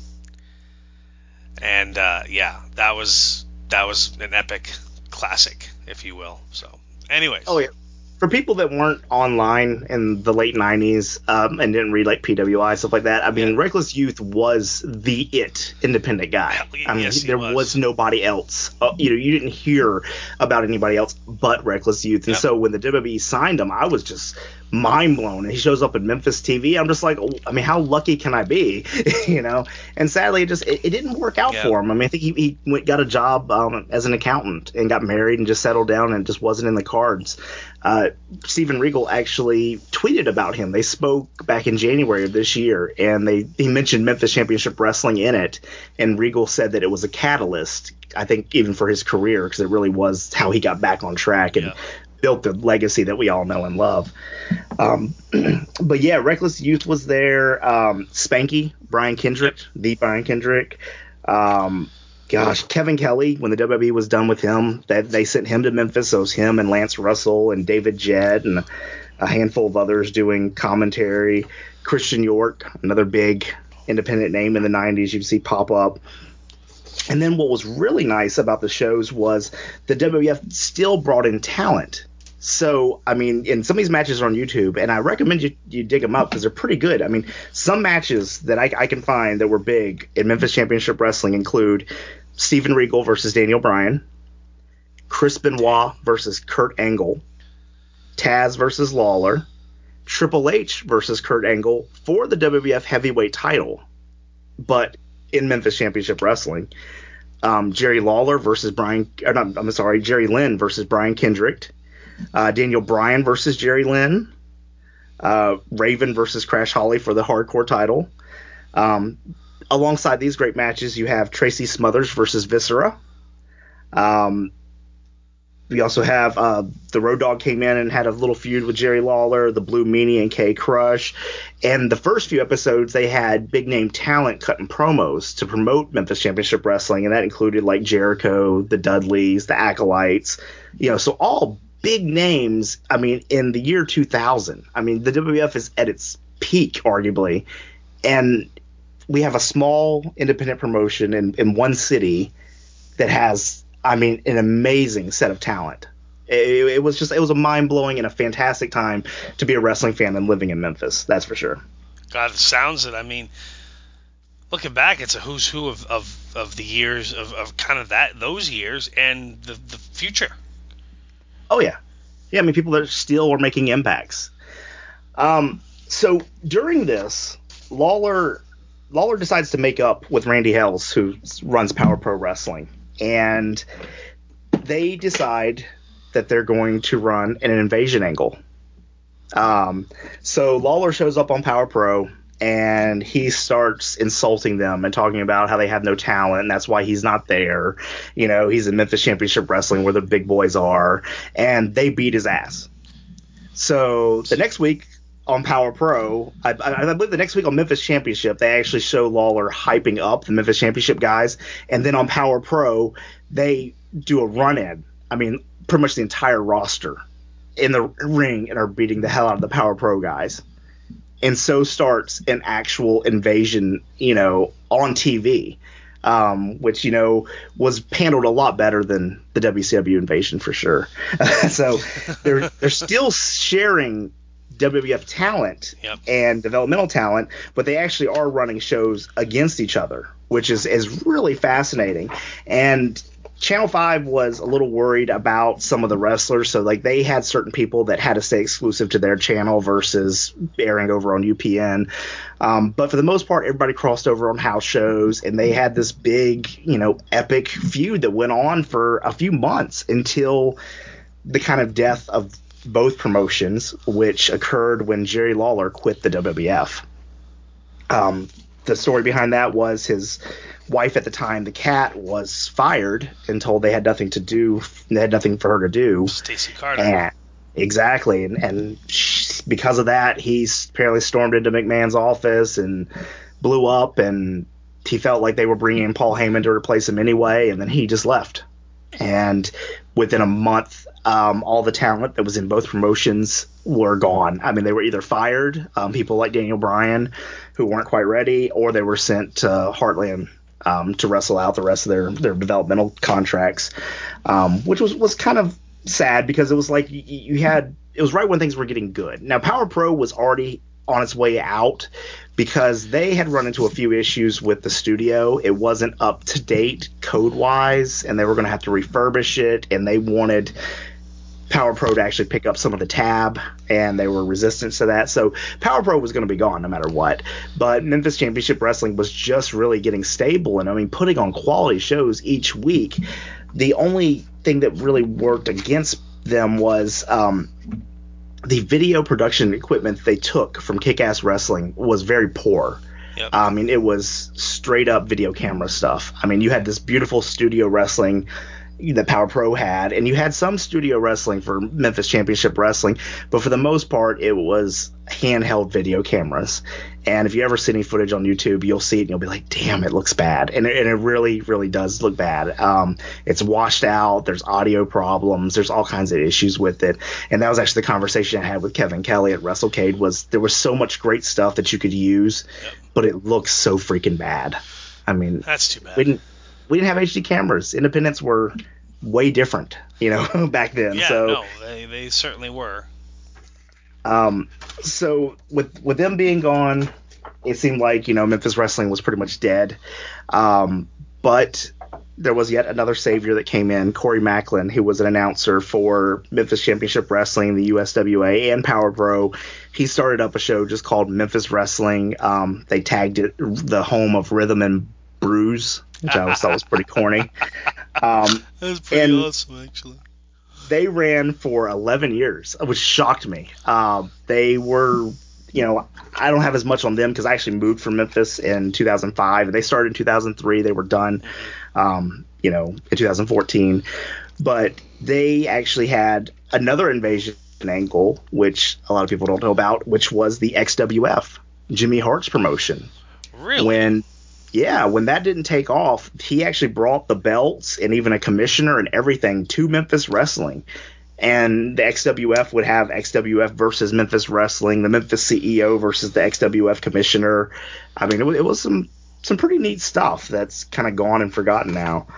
and uh, yeah, that was that was an epic classic, if you will. So. Anyways. Oh, yeah. For people that weren't online in the late nineties um, and didn't read like P W I, stuff like that, I mean, yeah. Reckless Youth was the it independent guy. I mean, yes, there was. was nobody else. Uh, you know, you didn't hear about anybody else but Reckless Youth. And yep. so when the W W E signed him, I was just mind blown. And he shows up in Memphis T V. I'm just like, oh, I mean, how lucky can I be? you know? And sadly, it just it, it didn't work out yep. for him. I mean, I think he, he went, got a job um, as an accountant and got married and just settled down, and it just wasn't in the cards. Uh, but Steven Regal actually tweeted about him. They spoke back in January of this year, and they he mentioned Memphis Championship Wrestling in it, and Regal said that it was a catalyst, I think, even for his career, because it really was how he got back on track and yeah. built the legacy that we all know and love. Um, but yeah, Reckless Youth was there. Um, Spanky, Brian Kendrick, the Brian Kendrick. Um, gosh, Kevin Kelly, when the W W E was done with him, they, they sent him to Memphis. So it was him and Lance Russell and David Jett and a handful of others doing commentary. Christian York, another big independent name in the nineties you'd see pop up. And then what was really nice about the shows was the W W F still brought in talent. So, I mean, and some of these matches are on YouTube, and I recommend you, you dig them up because they're pretty good. I mean, some matches that I, I can find that were big in Memphis Championship Wrestling include Steven Regal versus Daniel Bryan, Chris Benoit versus Kurt Angle, Taz versus Lawler, Triple H versus Kurt Angle for the W W F Heavyweight title, but in Memphis Championship Wrestling. Um, Jerry Lawler versus Brian, or not, I'm sorry, Jerry Lynn versus Brian Kendrick. Uh, Daniel Bryan versus Jerry Lynn, uh, Raven versus Crash Holly for the hardcore title. Um, alongside these great matches, you have Tracy Smothers versus Viscera. Um, we also have uh, the Road Dogg came in and had a little feud with Jerry Lawler, the Blue Meanie and K Crush. And the first few episodes, they had big name talent cutting promos to promote Memphis Championship Wrestling, and that included like Jericho, the Dudleys, the Acolytes, you know, so all big names. I mean, in the year two thousand, I mean, the W W F is at its peak, arguably, and we have a small independent promotion in, in one city that has, I mean, an amazing set of talent. It, it was just, it was a mind-blowing and a fantastic time to be a wrestling fan and living in Memphis, that's for sure. God, it sounds it. I mean, looking back, it's a who's who of, of, of the years, of, of kind of that those years and the, the future. Oh, yeah. Yeah, I mean, people that still were making impacts. Um, so during this, Lawler Lawler decides to make up with Randy Hells, who runs Power Pro Wrestling. And they decide that they're going to run an invasion angle. Um, so Lawler shows up on Power Pro, and he starts insulting them and talking about how they have no talent, and that's why he's not there. You know, he's in Memphis Championship Wrestling where the big boys are, and they beat his ass. So the next week on Power Pro, I, I, I believe the next week on Memphis Championship, they actually show Lawler hyping up the Memphis Championship guys, and then on Power Pro, they do a run-in. I mean, pretty much the entire roster in the ring and are beating the hell out of the Power Pro guys. And so starts an actual invasion, you know, on T V, um, which, you know, was handled a lot better than the W C W invasion for sure. So they're they're still sharing W W F talent yep. and developmental talent, but they actually are running shows against each other, which is, is really fascinating. And Channel five was a little worried about some of the wrestlers, so like they had certain people that had to stay exclusive to their channel versus airing over on U P N. Um, but for the most part, everybody crossed over on house shows, and they had this big, you know, epic feud that went on for a few months until the kind of death of both promotions, which occurred when Jerry Lawler quit the W W F. Um, the story behind that was his wife at the time, the Cat, was fired and told they had nothing to do. They had nothing for her to do. Stacey Carter. And, exactly. And, and she, because of that, he apparently stormed into McMahon's office and blew up. And he felt like they were bringing in Paul Heyman to replace him anyway. And then he just left. And within a month, um, all the talent that was in both promotions were gone. I mean, they were either fired, um, people like Daniel Bryan who weren't quite ready, or they were sent to Heartland um, to wrestle out the rest of their, their developmental contracts, um, which was, was kind of sad because it was like you, you had – it was right when things were getting good. Now, Power Pro was already on its way out because they had run into a few issues with the studio. It wasn't up to date code-wise, and they were going to have to refurbish it, and they wanted – Power Pro to actually pick up some of the tab, and they were resistant to that. So Power Pro was going to be gone no matter what. But Memphis Championship Wrestling was just really getting stable, and I mean, putting on quality shows each week. The only thing that really worked against them was um, the video production equipment they took from Kick-Ass Wrestling was very poor. Yep. I mean, it was straight up video camera stuff. I mean, you had this beautiful studio wrestling that Power Pro had, and you had some studio wrestling for Memphis Championship Wrestling, but for the most part, it was handheld video cameras. And if you ever see any footage on YouTube, you'll see it and you'll be like, damn, it looks bad. And it, and it really, really does look bad. Um, it's washed out. There's audio problems. There's all kinds of issues with it. And that was actually the conversation I had with Kevin Kelly at WrestleCade, was there was so much great stuff that you could use, Yep. but it looks so freaking bad. I mean, That's too bad. we didn't we didn't have H D cameras. Independents were way different, you know, back then. Yeah, so, no, they, they certainly were. Um, so with with them being gone, it seemed like, you know, Memphis wrestling was pretty much dead. Um, but there was yet another savior that came in, Corey Macklin, who was an announcer for Memphis Championship Wrestling, the U S W A, and Power Pro. He started up a show just called Memphis Wrestling. Um, they tagged it the home of Rhythm and Bruise, which I always thought was pretty corny. Um, That's pretty and- awesome, actually. They ran for eleven years, which shocked me. Um, they were, you know, I don't have as much on them because I actually moved from Memphis in two thousand five. They started in two thousand three. They were done, um, you know, in two thousand fourteen. But they actually had another invasion angle, which a lot of people don't know about, which was the X W F, Jimmy Hart's promotion. Really? When Yeah, when that didn't take off, he actually brought the belts and even a commissioner and everything to Memphis Wrestling. And the X W F would have X W F versus Memphis Wrestling, the Memphis C E O versus the X W F commissioner. I mean, it was, it was some some pretty neat stuff that's kind of gone and forgotten now.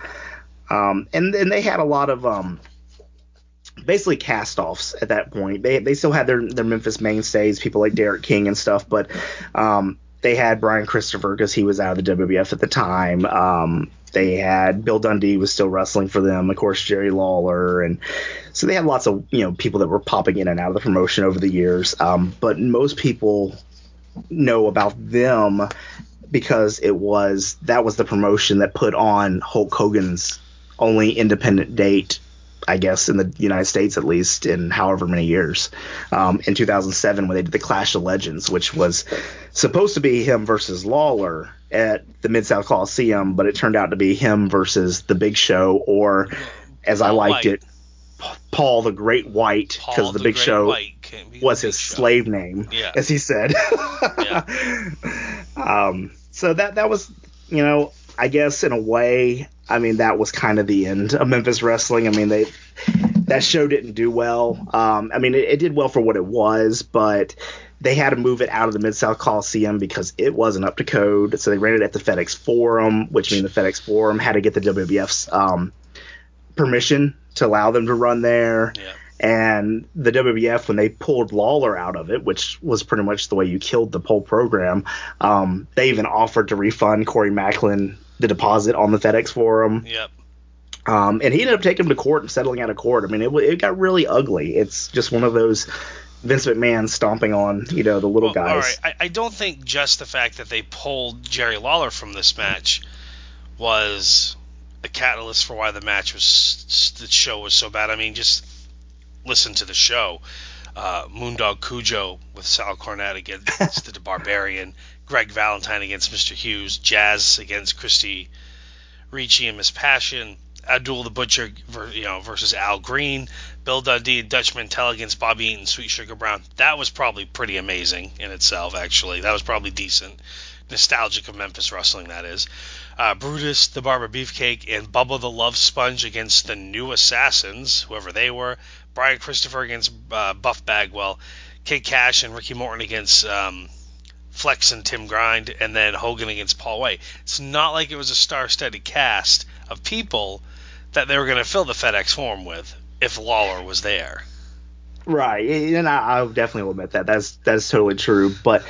Um, and then they had a lot of um, basically cast-offs at that point. They they still had their, their Memphis mainstays, people like Derek King and stuff, but um, they had Brian Christopher because he was out of the W W F at the time. Um, they had Bill Dundee was still wrestling for them, of course, Jerry Lawler, and so they had lots of, you know, people that were popping in and out of the promotion over the years. Um, but most people know about them because it was that was the promotion that put on Hulk Hogan's only independent date, I guess, in the United States, at least, in however many years, um, in two thousand seven when they did the Clash of Legends, which was supposed to be him versus Lawler at the Mid-South Coliseum, but it turned out to be him versus The Big Show, or, as I Paul liked White. it, P- Paul the Great White, Paul because the, the Big Great Show White can't be the was Big his Show. slave name, Yeah. as he said. um, so that that was, you know, I guess in a way, I mean, that was kind of the end of Memphis Wrestling. I mean, they that show didn't do well. Um, I mean, it, it did well for what it was, but they had to move it out of the Mid-South Coliseum because it wasn't up to code. So they ran it at the FedEx Forum, which means the FedEx Forum had to get the W W F's um, permission to allow them to run there. Yeah. And the W W F, when they pulled Lawler out of it, which was pretty much the way you killed the whole program, um, they even offered to refund Corey Macklin the deposit on the FedEx Forum. Yep. Um, and he ended up taking him to court and settling out of court. I mean, it, it got really ugly. It's just one of those Vince McMahon stomping on, you know, the little Well, all guys. right. I, I don't think just the fact that they pulled Jerry Lawler from this match was the catalyst for why the match was the show was so bad. I mean, just listen to the show. Uh, Moondog Cujo with Sal Cornette against the Barbarian, Greg Valentine against Mister Hughes, Jazz against Christy Ricci and Miss Passion, Abdul the Butcher, you know, versus Al Green, Bill Dundee and Dutch Mantell against Bobby Eaton, Sweet Sugar Brown. That was probably pretty amazing in itself, actually. That was probably decent. Nostalgic of Memphis wrestling, that is. Uh, Brutus, the Barber Beefcake, and Bubba the Love Sponge against the New Assassins, whoever they were. Brian Christopher against uh, Buff Bagwell. Kid Cash and Ricky Morton against um, Flex and Tim Grind, and then Hogan against Paul White. It's not like it was a star-studded cast of people that they were going to fill the FedEx Forum with if Lawler was there. Right, and I, I definitely will admit that. That's that's totally true. But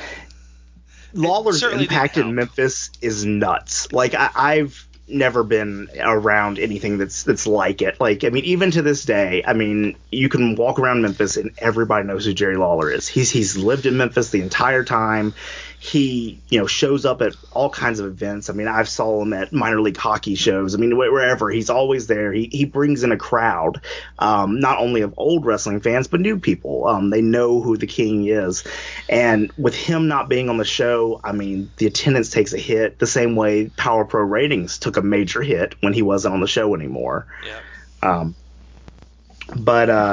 Lawler's certainly impact didn't in help. Memphis is nuts. Like I, I've never been around anything that's that's like it. Like I mean, even to this day, I mean, you can walk around Memphis and everybody knows who Jerry Lawler is. He's he's lived in Memphis the entire time. he, you know, shows up at all kinds of events. I mean, I've saw him at minor league hockey shows. I mean, wherever, he's always there. He he brings in a crowd, um, not only of old wrestling fans, but new people. Um, they know who the King is. And with him not being on the show, I mean, the attendance takes a hit the same way Power Pro ratings took a major hit when he wasn't on the show anymore. Yeah. Um, but, uh,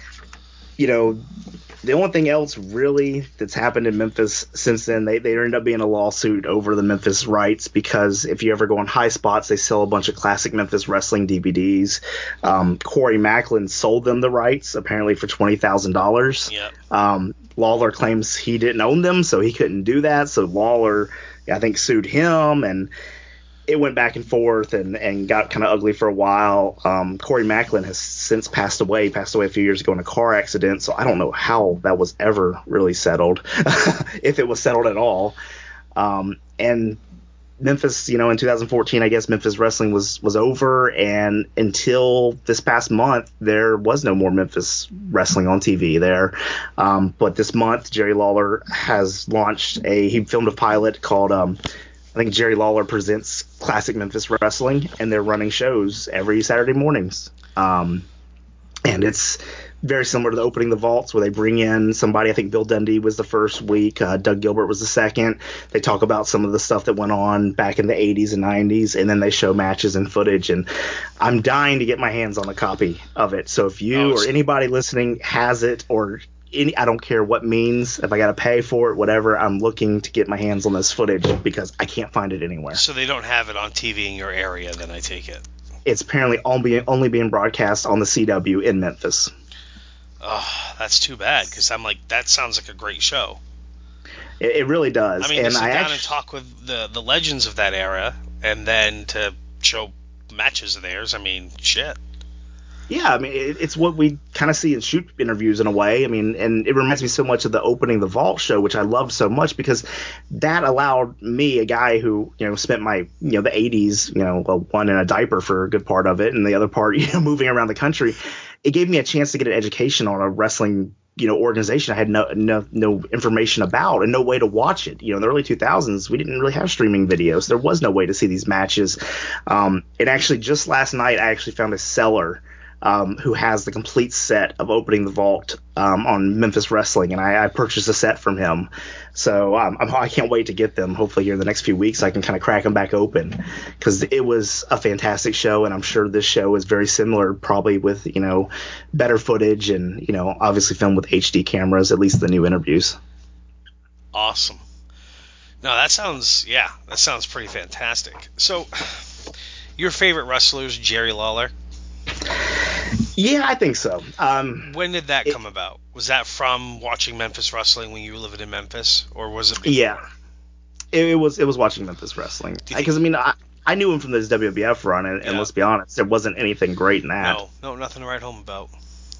you know, the only thing else really that's happened in Memphis since then, they, they ended up being a lawsuit over the Memphis rights, because if you ever go on High Spots, they sell a bunch of classic Memphis wrestling D V Ds. Um, Corey Macklin sold them the rights, apparently for twenty thousand dollars. Yep. Um, Lawler claims he didn't own them, so he couldn't do that. So Lawler, I think, sued him, and it went back and forth and, and got kind of ugly for a while. Um, Corey Macklin has since passed away, He passed away a few years ago in a car accident. So I don't know how that was ever really settled, if it was settled at all. Um, and Memphis, you know, in two thousand fourteen, I guess Memphis wrestling was, was over. And until this past month, there was no more Memphis wrestling on T V there. Um, but this month, Jerry Lawler has launched a, he filmed a pilot called, um, I think Jerry Lawler Presents Classic Memphis Wrestling, and they're running shows every Saturday mornings. Um, and it's very similar to the Opening the Vaults, where they bring in somebody. I think Bill Dundee was the first week. Uh, Doug Gilbert was the second. They talk about some of the stuff that went on back in the eighties and nineties, and then they show matches and footage. And I'm dying to get my hands on a copy of it. So if you Oh, or anybody listening has it, or Any, I don't care what means, if I got to pay for it, whatever, I'm looking to get my hands on this footage because I can't find it anywhere. So they don't have it on T V in your area, then I take it. It's apparently only, only being broadcast on the C W in Memphis. Oh, that's too bad, because I'm like, that sounds like a great show. It, it really does. I mean, and to sit I down actu- and talk with the, the legends of that era, and then to show matches of theirs, I mean, shit. Yeah, I mean, it, it's what we kind of see in shoot interviews in a way. I mean, and it reminds me so much of the Opening the Vault show, which I loved so much, because that allowed me, a guy who, you know, spent my, you know, the eighties, you know, well, one in a diaper for a good part of it, and the other part, you know, moving around the country. It gave me a chance to get an education on a wrestling, you know, organization I had no, no no information about, and no way to watch it. You know, in the early two thousands, we didn't really have streaming videos. There was no way to see these matches. Um, and actually, just last night, I actually found a seller Um, who has the complete set of Opening the Vault um, on Memphis Wrestling, and I, I purchased a set from him. So um, I'm, I can't wait to get them. Hopefully here in the next few weeks I can kind of crack them back open, because it was a fantastic show, and I'm sure this show is very similar, probably with, you know, better footage and, you know, obviously filmed with H D cameras, at least the new interviews. Awesome. No, that sounds, yeah, that sounds pretty fantastic. So, your favorite wrestler is Jerry Lawler? Yeah, I think so. Um, When did that it- come about? Was that from watching Memphis wrestling when you were living in Memphis, or was it before? Yeah, it, it was it was watching Memphis Wrestling, you think- because I mean I, I knew him from this W W F run, and, and Yeah. let's be honest, there wasn't anything great in that. No, no, nothing to write home about.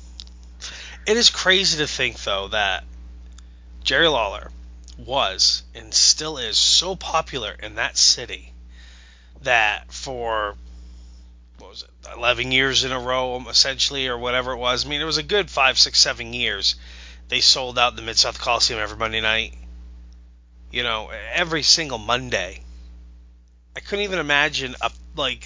It is crazy to think, though, that Jerry Lawler was and still is so popular in that city that for, what was it, eleven years in a row, essentially, or whatever it was. I mean, it was a good five, six, seven years. They sold out the Mid-South Coliseum every Monday night. You know, every single Monday. I couldn't even imagine, a, like,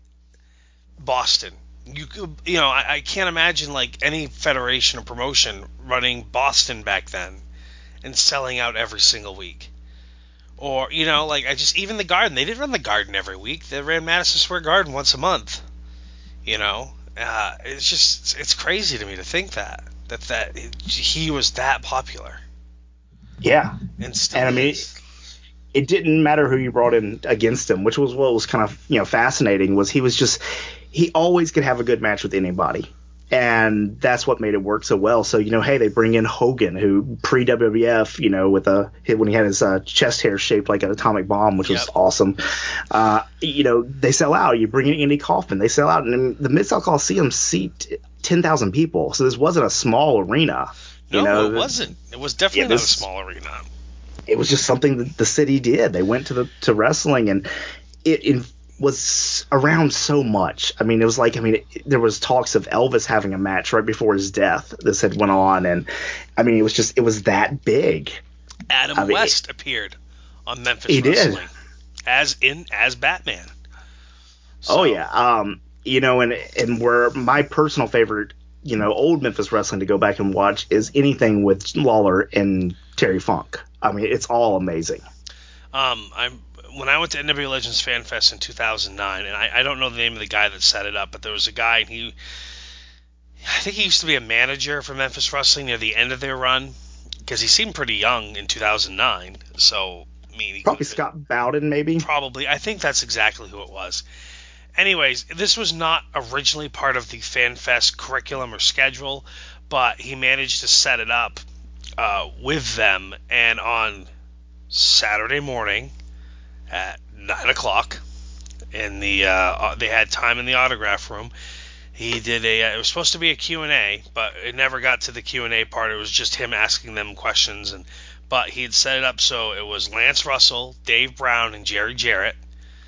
Boston. You could, you know, I, I can't imagine, like, any federation or promotion running Boston back then and selling out every single week. Or, you know, like, I just, even the Garden, they didn't run the Garden every week. They ran Madison Square Garden once a month. You know, uh, it's just, it's crazy to me to think that, that, that it, he was that popular. Yeah, And still and I mean, is. it didn't matter who you brought in against him, which was what was kind of, you know, fascinating, was he was just, he always could have a good match with anybody. And that's what made it work so well. So, you know, hey, they bring in Hogan, who pre-W W F, you know, with a when he had his uh, chest hair shaped like an atomic bomb, which Yep. was awesome. Uh, you know, they sell out. You bring in Andy Kaufman, they sell out. And the Mid-South Coliseum seat ten thousand people. So this wasn't a small arena. No, you know, it wasn't. It was definitely Yeah, not a this- small arena. It was just something that the city did. They went to the to wrestling, and it, it was around so much. I mean, it was like, I mean, it, there was talks of Elvis having a match right before his death. This had went on, and I mean, it was just, it was that big. Adam I mean, West appeared. on Memphis he Wrestling. Did. As in as Batman. So. Oh yeah. Um, you know, and and where my personal favorite, you know, old Memphis Wrestling to go back and watch is anything with Lawler and Terry Funk. I mean, it's all amazing. Um, I'm when I went to N W A Legends Fan Fest in two thousand nine, and I, I don't know the name of the guy that set it up, but there was a guy, and he, I think he used to be a manager for Memphis Wrestling near the end of their run, because he seemed pretty young in two thousand nine. So, I mean, he probably Scott Bowden, maybe. Probably, I think that's exactly who it was. Anyways, this was not originally part of the Fan Fest curriculum or schedule, but he managed to set it up uh, with them, and on Saturday morning at nine o'clock, in the uh, they had time in the autograph room. He did a. It was supposed to be a Q and A, but it never got to the Q and A part. It was just him asking them questions, and but he had set it up so it was Lance Russell, Dave Brown, and Jerry Jarrett,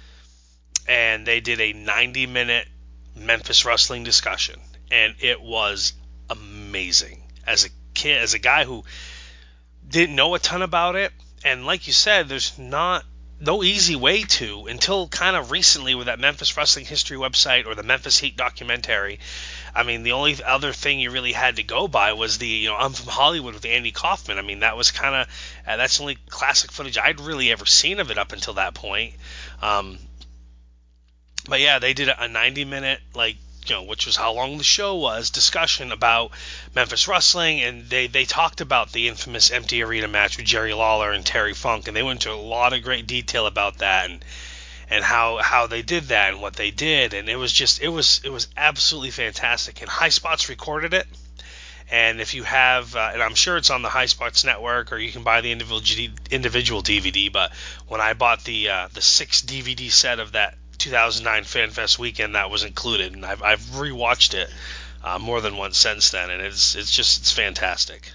and they did a ninety minute Memphis wrestling discussion, and it was amazing. As a kid, as a guy who didn't know a ton about it, and like you said, there's not no easy way to, until kind of recently with that Memphis Wrestling History website or the Memphis Heat documentary. I mean, the only other thing you really had to go by was the, you know, I'm from Hollywood with Andy Kaufman. I mean, that was kind of, uh, that's the only classic footage I'd really ever seen of it up until that point. Um, but yeah, they did a ninety minute, like, you know, which was how long the show was, discussion about Memphis wrestling, and they, they talked about the infamous empty arena match with Jerry Lawler and Terry Funk, and they went into a lot of great detail about that, and and how, how they did that and what they did, and it was just it was it was absolutely fantastic. And High Spots recorded it, and if you have, uh, and I'm sure it's on the High Spots network, or you can buy the individual individual D V D, but when I bought the uh, the six D V D set of that two thousand nine FanFest weekend, that was included, and I've I've rewatched it uh, more than once since then, and it's it's just it's fantastic.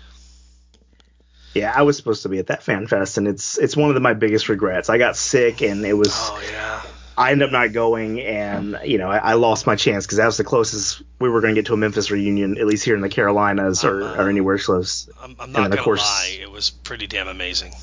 Yeah, I was supposed to be at that FanFest, and it's it's one of the, my biggest regrets. I got sick, and it was. Oh yeah. I ended up not going, and you know I, I lost my chance because that was the closest we were going to get to a Memphis reunion, at least here in the Carolinas or, uh, or anywhere close. I'm, I'm not and then, gonna course, lie, it was pretty damn amazing.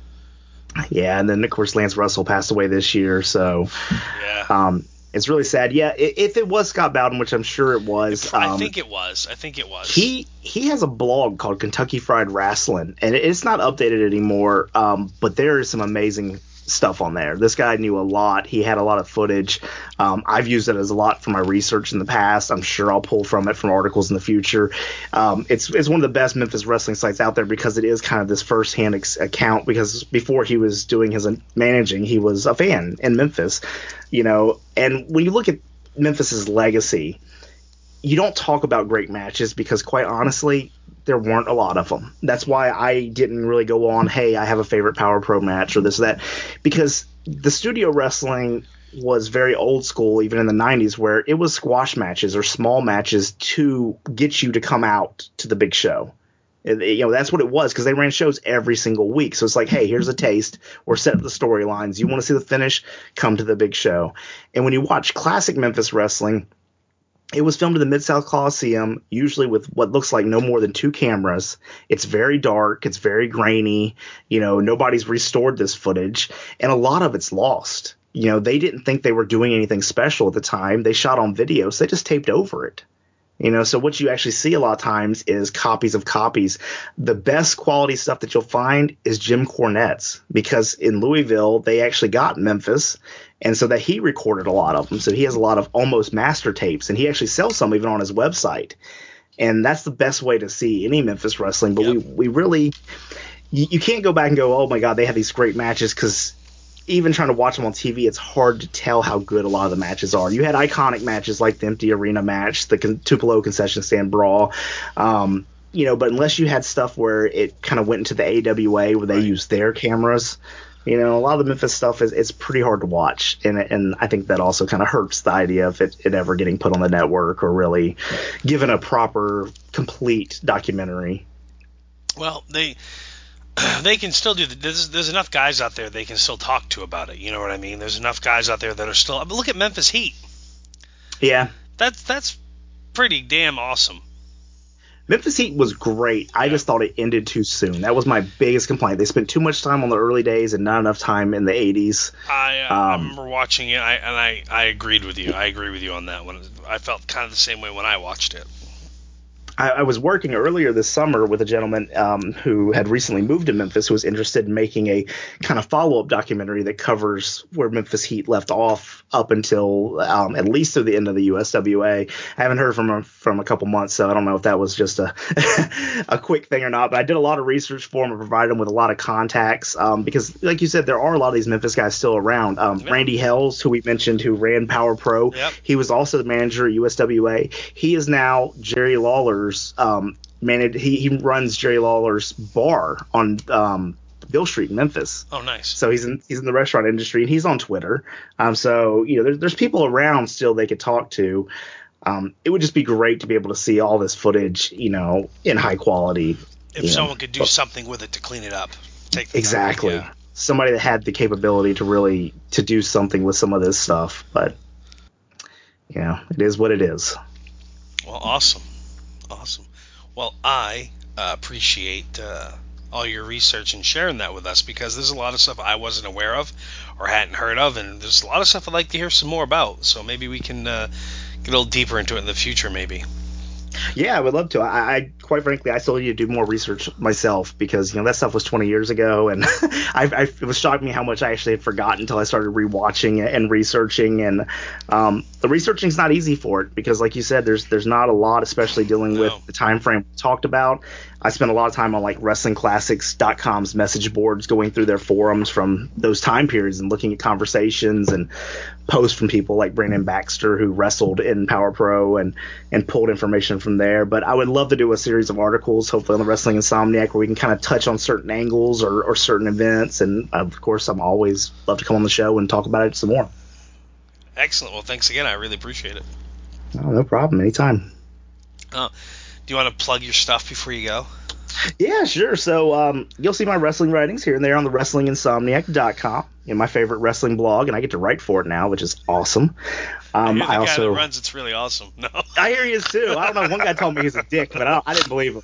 Yeah, and then of course Lance Russell passed away this year, so yeah, um, it's really sad. Yeah, if it was Scott Bowden, which I'm sure it was, it, I um, think it was. I think it was. He he has a blog called Kentucky Fried Wrestling, and it's not updated anymore. Um, but there is some amazing stuff on there. This guy knew a lot. He had a lot of footage. Um, I've used it as a lot for my research in the past. I'm sure I'll pull from it from articles in the future. Um, it's it's one of the best Memphis wrestling sites out there because it is kind of this firsthand ex- account. Because before he was doing his managing, he was a fan in Memphis, you know. And when you look at Memphis's legacy, you don't talk about great matches because, quite honestly, there weren't a lot of them. That's why I didn't really go on, hey, I have a favorite Power Pro match or this or that, because the studio wrestling was very old school, even in the nineties, where it was squash matches or small matches to get you to come out to the big show. You know, that's what it was, because they ran shows every single week. So it's like, hey, here's a taste. We're setting the storylines. You want to see the finish? Come to the big show. And when you watch classic Memphis wrestling, it was filmed in the Mid-South Coliseum, usually with what looks like no more than two cameras. It's very dark. It's very grainy. You know, nobody's restored this footage, and a lot of it's lost. You know, they didn't think they were doing anything special at the time. They shot on video, so they just taped over it. You know, so what you actually see a lot of times is copies of copies. The best quality stuff that you'll find is Jim Cornette's, because in Louisville, they actually got Memphis, and so that he recorded a lot of them. So he has a lot of almost master tapes, and he actually sells some even on his website. And that's the best way to see any Memphis wrestling. But yep. we, we really you, – you can't go back and go, oh, my God, they have these great matches, because – even trying to watch them on T V, it's hard to tell how good a lot of the matches are. You had iconic matches like the empty arena match, the Con- Tupelo concession stand brawl, um, you know, but unless you had stuff where it kind of went into the A W A where they right. used their cameras, you know, a lot of the Memphis stuff is it's pretty hard to watch. And and I think that also kind of hurts the idea of it, it ever getting put on the network or really given a proper, complete documentary. Well, they... They can still do the, there's, there's enough guys out there they can still talk to about it. You know what I mean? There's enough guys out there that are still. But look at Memphis Heat. Yeah, that's that's pretty damn awesome. Memphis Heat was great. I Yeah. just thought it ended too soon. That was my biggest complaint. They spent too much time on the early days and not enough time in the eighties. I, uh, I Um, remember watching it, I, and I, I agreed with you. I agree with you on that one. I felt kind of the same way when I watched it. I, I was working earlier this summer with a gentleman um, who had recently moved to Memphis, who was interested in making a kind of follow-up documentary that covers where Memphis Heat left off up until um, at least to the end of the U S W A. I haven't heard from him from a couple months, so I don't know if that was just a a quick thing or not. But I did a lot of research for him and provided him with a lot of contacts um, because, like you said, there are a lot of these Memphis guys still around. Um, Yep. Randy Hells, who we mentioned, who ran Power Pro, Yep. he was also the manager at U S W A. He is now Jerry Lawler's um managed he, he runs Jerry Lawler's bar on um Bill Street in Memphis. Oh, nice. So he's in he's in the restaurant industry and he's on Twitter. Um so you know there's there's people around still they could talk to. Um it would just be great to be able to see all this footage, you know, in high quality. If you someone know. could do something with it to clean it up. Take the time. Exactly. Yeah. Somebody that had the capability to really to do something with some of this stuff, but you know, it is what it is. Well, awesome. Awesome. Well, I uh, appreciate uh, all your research and sharing that with us because there's a lot of stuff I wasn't aware of or hadn't heard of, and there's a lot of stuff I'd like to hear some more about. So maybe we can uh, get a little deeper into it in the future, maybe. Yeah, I would love to. I, I quite frankly, I still need to do more research myself because you know that stuff was twenty years ago, and I, I it was shocking me how much I actually had forgotten until I started rewatching and researching. And um, the researching is not easy for it because, like you said, there's there's not a lot, especially dealing No. with the time frame we talked about. I spent a lot of time on like Wrestling Classics dot com's message boards, going through their forums from those time periods and looking at conversations and posts from people like Brandon Baxter who wrestled in Power Pro and and pulled information from there. But I would love to do a series of articles, hopefully on the Wrestling Insomniac, where we can kind of touch on certain angles or, or certain events. And of course, I'm always love to come on the show and talk about it some more. Excellent. Well, thanks again. I really appreciate it. Oh, no problem. Anytime. Uh, do you want to plug your stuff before you go? Yeah, sure. So um, you'll see my wrestling writings here and there on the wrestling insomniac dot com, you know, my favorite wrestling blog, and I get to write for it now, which is awesome. Um, You're the I guy also that runs. It's really awesome. No. I hear he is too. I don't know. One guy told me he's a dick, but I, don't, I didn't believe him.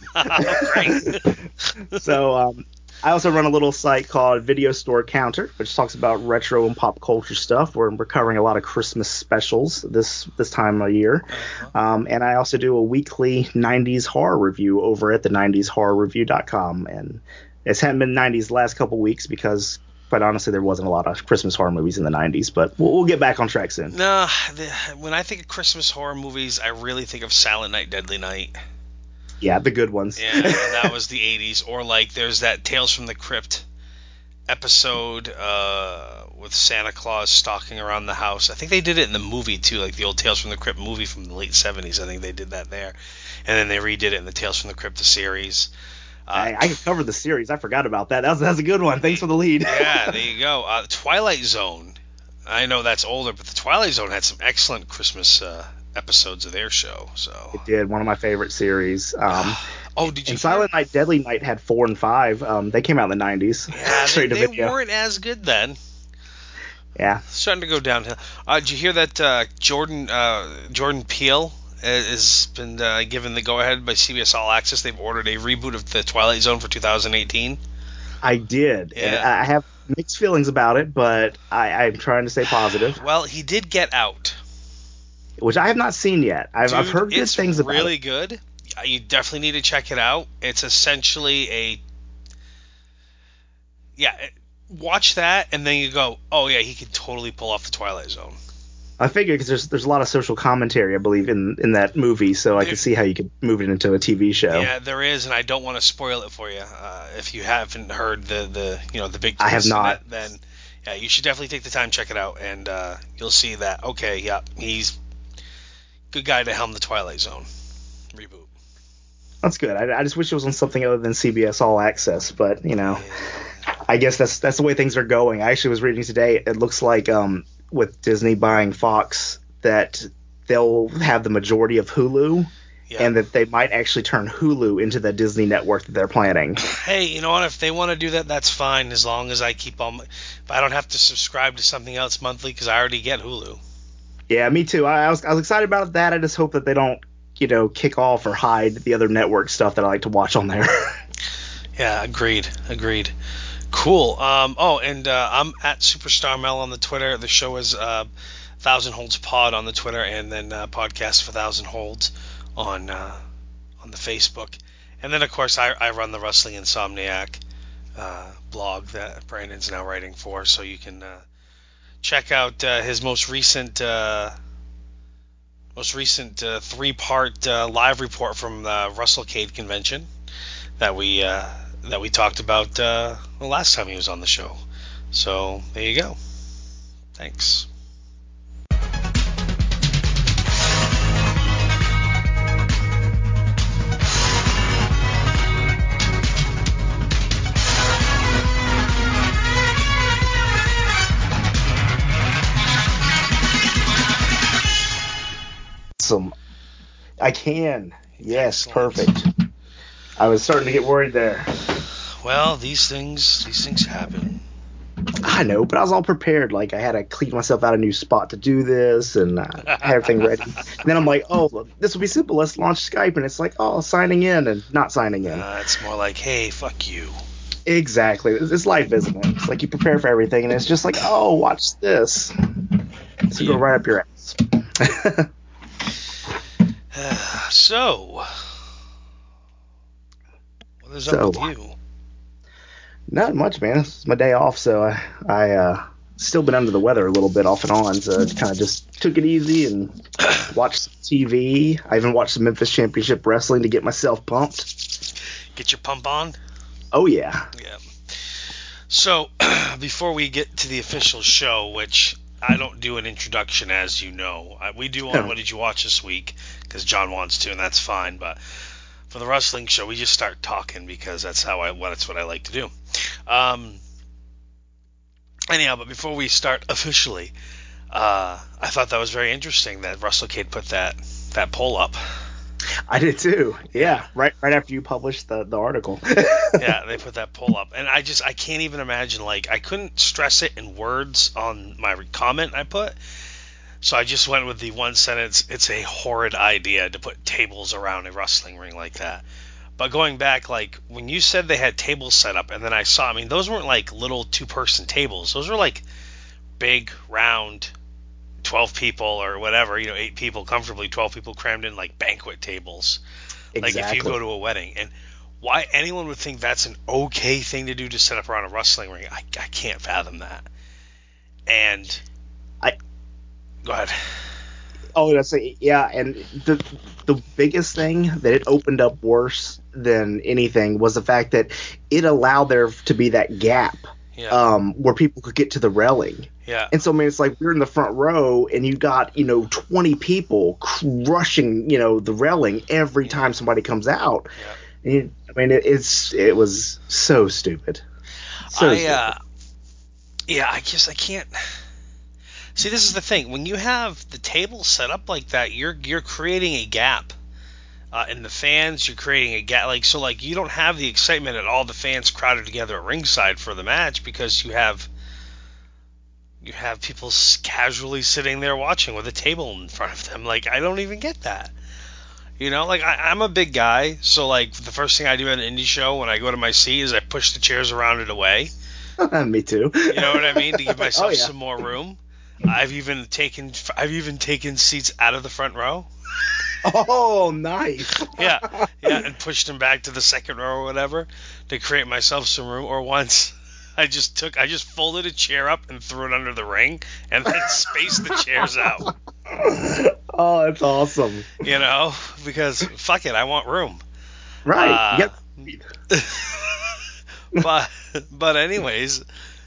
Great. So um, I also run a little site called Video Store Counter, which talks about retro and pop culture stuff. We're, we're covering a lot of Christmas specials this this time of year. Uh-huh. Um, and I also do a weekly nineties horror review over at the nineties horror review dot com. And it's hadn't been nineties the last couple weeks because, quite honestly, there wasn't a lot of Christmas horror movies in the nineties. But we'll, we'll get back on track soon. No, the, when I think of Christmas horror movies, I really think of Silent Night, Deadly Night. Yeah, the good ones. Yeah, and that was the eighties. Or like there's that Tales from the Crypt episode uh, with Santa Claus stalking around the house. I think they did it in the movie too, like the old Tales from the Crypt movie from the late seventies. I think they did that there. And then they redid it in the Tales from the Crypt series. Uh, I, I could cover the series. I forgot about that. That was, that was a good one. Thanks for the lead. Yeah, there you go. Uh, Twilight Zone. I know that's older, but the Twilight Zone had some excellent Christmas uh, episodes of their show. So It did. One of my favorite series. Um, oh, did you? and Silent hear? Night, Deadly Night had four and five. Um, they came out in the nineties. Yeah, they, Straight to they video. weren't as good then. Yeah. Starting to go downhill. Uh, did you hear that uh, Jordan uh, Jordan Peele has been uh, given the go-ahead by C B S All Access? They've ordered a reboot of the Twilight Zone for two thousand eighteen. I did. Yeah. And I have mixed feelings about it, but I, I'm trying to stay positive, Well, he did Get Out. which I have not seen yet. I've, Dude, I've heard good it's things about really it. good. You definitely need to check it out. It's essentially a yeah. It, watch that, and then you go, oh yeah, he could totally pull off the Twilight Zone. I figure because there's there's a lot of social commentary, I believe, in, in that movie, so I There- could see how you could move it into a T V show. Yeah, there is, and I don't want to spoil it for you. Uh, if you haven't heard the, the you know the big I have twist in not. it, then yeah, you should definitely take the time, check it out, and uh, you'll see that okay, yeah, he's good guy to helm the Twilight Zone reboot. That's good. I, I just wish it was on something other than C B S All Access, but you know, I guess that's that's the way things are going. I actually was reading today. It looks like um, with Disney buying Fox that they'll have the majority of Hulu, Yeah. and that they might actually turn Hulu into the Disney network that they're planning. Hey, you know what? If they want to do that, that's fine, as long as I keep on. If I don't have to subscribe to something else monthly because I already get Hulu. Yeah, me too. I, I was I was excited about that. I just hope that they don't you know, kick off or hide the other network stuff that I like to watch on there. Yeah, agreed, agreed. Cool. Um, oh, and uh, I'm at Superstar Mel on the Twitter. The show is uh, Thousand Holds Pod on the Twitter, and then uh, Podcast for Thousand Holds on uh, on the Facebook. And then, of course, I, I run the Wrestling Insomniac uh, blog that Brandon's now writing for, so you can uh, check out uh, his most recent uh, most recent uh, three-part uh, live report from the WrestleCade convention that we uh, that we talked about uh, the last time he was on the show. So there you go. Thanks. Awesome. I can. Yes, Excellent. perfect. I was starting to get worried there. Well, these things these things happen. I know, but I was all prepared. Like, I had to clean myself out a new spot to do this and uh, have everything ready. And then I'm like, oh, this will be simple. Let's launch Skype. And it's like, oh, signing in and not signing in. Uh, it's more like, hey, fuck you. Exactly. It's, it's life, isn't it? It's like you prepare for everything, and it's just like, oh, watch this. It's Yeah. go right up your ass. So, what is So. up with you? Not much, man. It's my day off, so I, I uh, still been under the weather a little bit off and on, so kind of just took it easy and watched some T V. I even watched some Memphis Championship Wrestling to get myself pumped. Get your pump on? Oh, yeah. Yeah. So, before we get to the official show, which I don't do an introduction, as you know. I, we do on Yeah. What Did You Watch This Week, because John wants to, and that's fine, but for the wrestling show, we just start talking, because that's how I, well, that's what I like to do. Um, anyhow, but before we start officially, uh, I thought that was very interesting that WrestleCade put that, that poll up. I did too. Yeah, right right after you published the, the article. Yeah, they put that poll up, and I just I can't even imagine. Like, I couldn't stress it in words on my comment I put, so I just went with the one sentence. It's a horrid idea to put tables around a wrestling ring like that. But going back, like when you said they had tables set up, and then I saw, I mean, those weren't like little two-person tables. Those were like big, round, twelve people or whatever, you know, eight people comfortably, twelve people crammed in, like banquet tables. Exactly. Like if you go to a wedding. And why anyone would think that's an okay thing to do to set up around a wrestling ring, I, I can't fathom that. And I go ahead. Oh, that's a, yeah, and the the biggest thing that it opened up worse than anything was the fact that it allowed there to be that gap Yeah. um, where people could get to the railing. Yeah. And so, I mean, it's like we're in the front row, and you got, you know, twenty people crushing, you know, the railing every Yeah. time somebody comes out. Yeah. And you, I mean, it, it's it was so stupid. So I stupid. uh yeah, I guess I can't. See, this is the thing. When you have the table set up like that, you're you're creating a gap. Uh, in the fans, you're creating a gap. Like, so, like, you don't have the excitement at all the fans crowded together at ringside for the match, because you have you have people s- casually sitting there watching with a table in front of them. Like, I don't even get that. You know, like, I, I'm a big guy, so, like, the first thing I do at an indie show when I go to my seat is I push the chairs around it away. Me too. You know what I mean? To give myself Oh, yeah. some more room. I've even taken I've even taken seats out of the front row. Oh, nice. Yeah, yeah, and pushed them back to the second row or whatever to create myself some room. Or once I just took, I just folded a chair up and threw it under the ring, and then spaced the chairs out. Oh, that's awesome. You know, because fuck it, I want room. Right. Uh, Yep. but but anyways,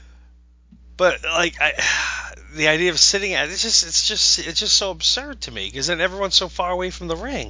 but like I, the idea of sitting at it's just it's just it's just so absurd to me, because then everyone's so far away from the ring.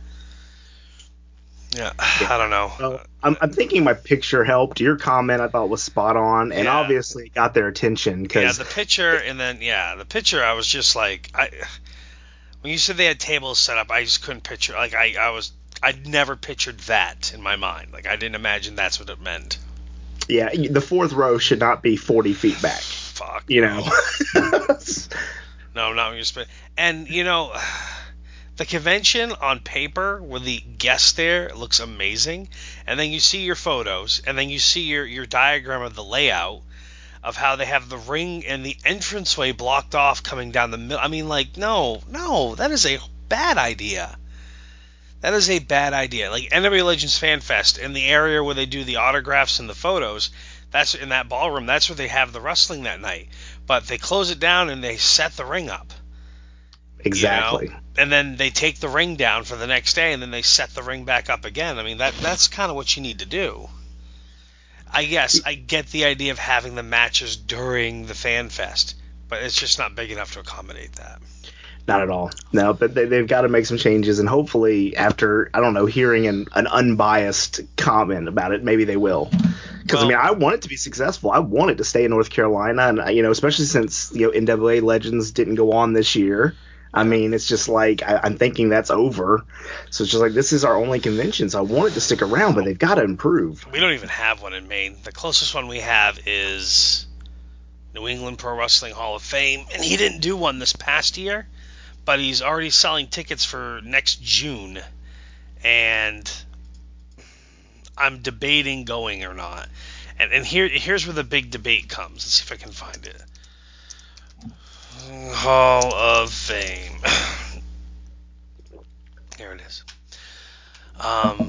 Yeah, I don't know. Well, I'm, I'm thinking my picture helped. Your comment I thought was spot on, and Yeah. obviously it got their attention. Yeah, Cause the picture, and then yeah, the picture. I was just like, I when you said they had tables set up, I just couldn't picture. Like I, I was, I'd never pictured that in my mind. Like I didn't imagine that's what it meant. yeah, the fourth row should not be forty feet back. Fuck. You know. No, not when you're spin. And you know, The convention on paper with the guests there looks amazing, and then you see your photos, and then you see your, your diagram of the layout of how they have the ring and the entranceway blocked off coming down the middle. I mean, like, no, no, that is a bad idea. That is a bad idea. Like N W A Legends Fan Fest, in the area where they do the autographs and the photos, that's in that ballroom. That's where they have the wrestling that night. But they close it down and they set the ring up. Exactly. You know? And then they take the ring down for the next day, and then they set the ring back up again. I mean, that that's kind of what you need to do. I guess I get the idea of having the matches during the Fan Fest, but it's just not big enough to accommodate that. Not at all. No, but they, they've got to make some changes, and hopefully after, I don't know, hearing an, an unbiased comment about it, maybe they will. Because, well, I mean, I want it to be successful. I want it to stay in North Carolina, and, you know, especially since, you know, N W A Legends didn't go on this year. I mean, it's just like, I, I'm thinking that's over. So it's just like, this is our only convention, so I want it to stick around, but they've got to improve. We don't even have one in Maine. The closest one we have is New England Pro Wrestling Hall of Fame, and he didn't do one this past year, but he's already selling tickets for next June, and I'm debating going or not. And, and here, here's where the big debate comes. Let's see if I can find it. Hall of Fame. Here it is. Um,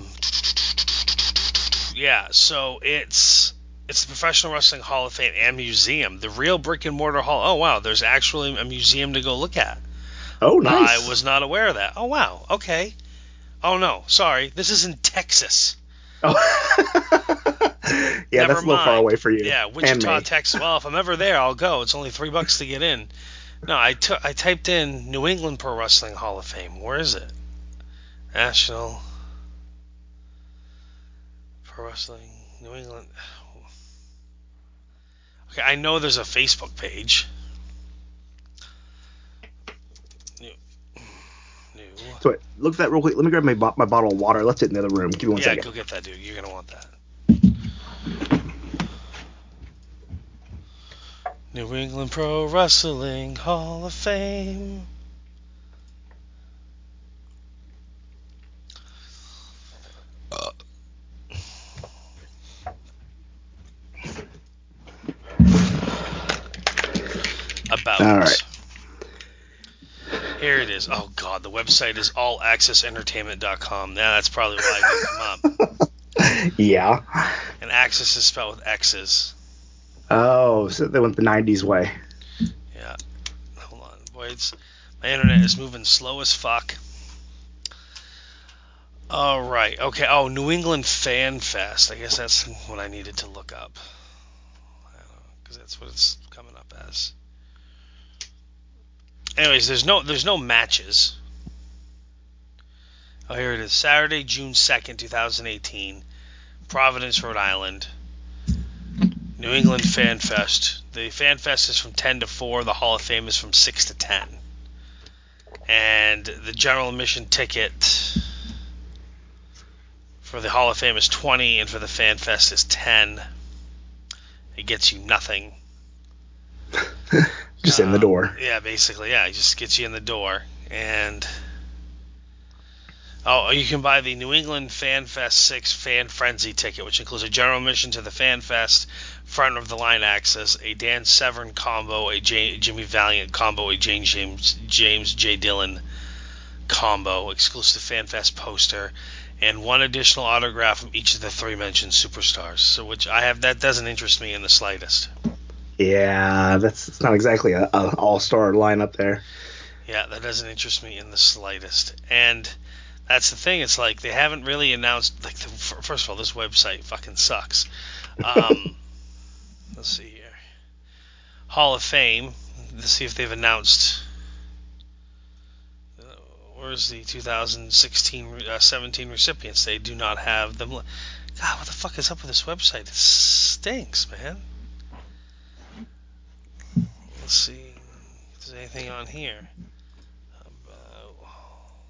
yeah, so it's it's the Professional Wrestling Hall of Fame and Museum. The real brick and mortar hall. Oh, wow, there's actually a museum to go look at. Oh, nice. I was not aware of that. Oh, wow, okay. Oh, no, sorry. This is in Texas. Oh. Yeah, Never that's a little mind. far away for you. Yeah, Wichita, Texas. Well, if I'm ever there, I'll go. It's only three bucks to get in. No, I, t- I typed in New England Pro Wrestling Hall of Fame. Where is it? National Pro Wrestling, New England. Okay, I know there's a Facebook page. New. New. So wait, look at that real quick. Let me grab my, bo- my bottle of water. Let's hit in the other room. Give me one yeah, second. go get that, dude. You're going to want that. New England Pro Wrestling Hall of Fame. Uh. About. All right. Here it is. Oh, God. The website is all access entertainment dot com. Now, that's probably why I didn't come up. Yeah. And access is spelled with X's. Oh, so they went the nineties way. Yeah. Hold on. Boy, it's, my internet is moving slow as fuck. All right. Okay. Oh, New England Fan Fest. I guess that's what I needed to look up. Because that's what it's coming up as. Anyways, there's no there's no matches. Oh, here it is. Saturday, June second, twenty eighteen. Providence, Rhode Island. New England Fan Fest. The Fan Fest is from ten to four. The Hall of Fame is from six to ten. And the general admission ticket for the Hall of Fame is twenty, and for the Fan Fest is ten. It gets you nothing. Just in the door. Um, yeah, basically, yeah. It just gets you in the door. And oh, you can buy the New England Fan Fest six Fan Frenzy ticket, which includes a general admission to the Fan Fest, front of the line access, a Dan Severn combo, a J- Jimmy Valiant combo, a Jane James James J. Dillon combo, exclusive Fan Fest poster, and one additional autograph from each of the three mentioned superstars. So, which I have, that doesn't interest me in the slightest. Yeah, that's it's not exactly a, a all-star lineup there. Yeah, that doesn't interest me in the slightest. And that's the thing. It's like they haven't really announced. Like, the, first of all, this website fucking sucks. Um, let's see here. Hall of Fame. Let's see if they've announced. Uh, where's the two thousand sixteen, uh, seventeen recipients? They do not have them. God, what the fuck is up with this website? It stinks, man. Let's see if there's anything on here. About,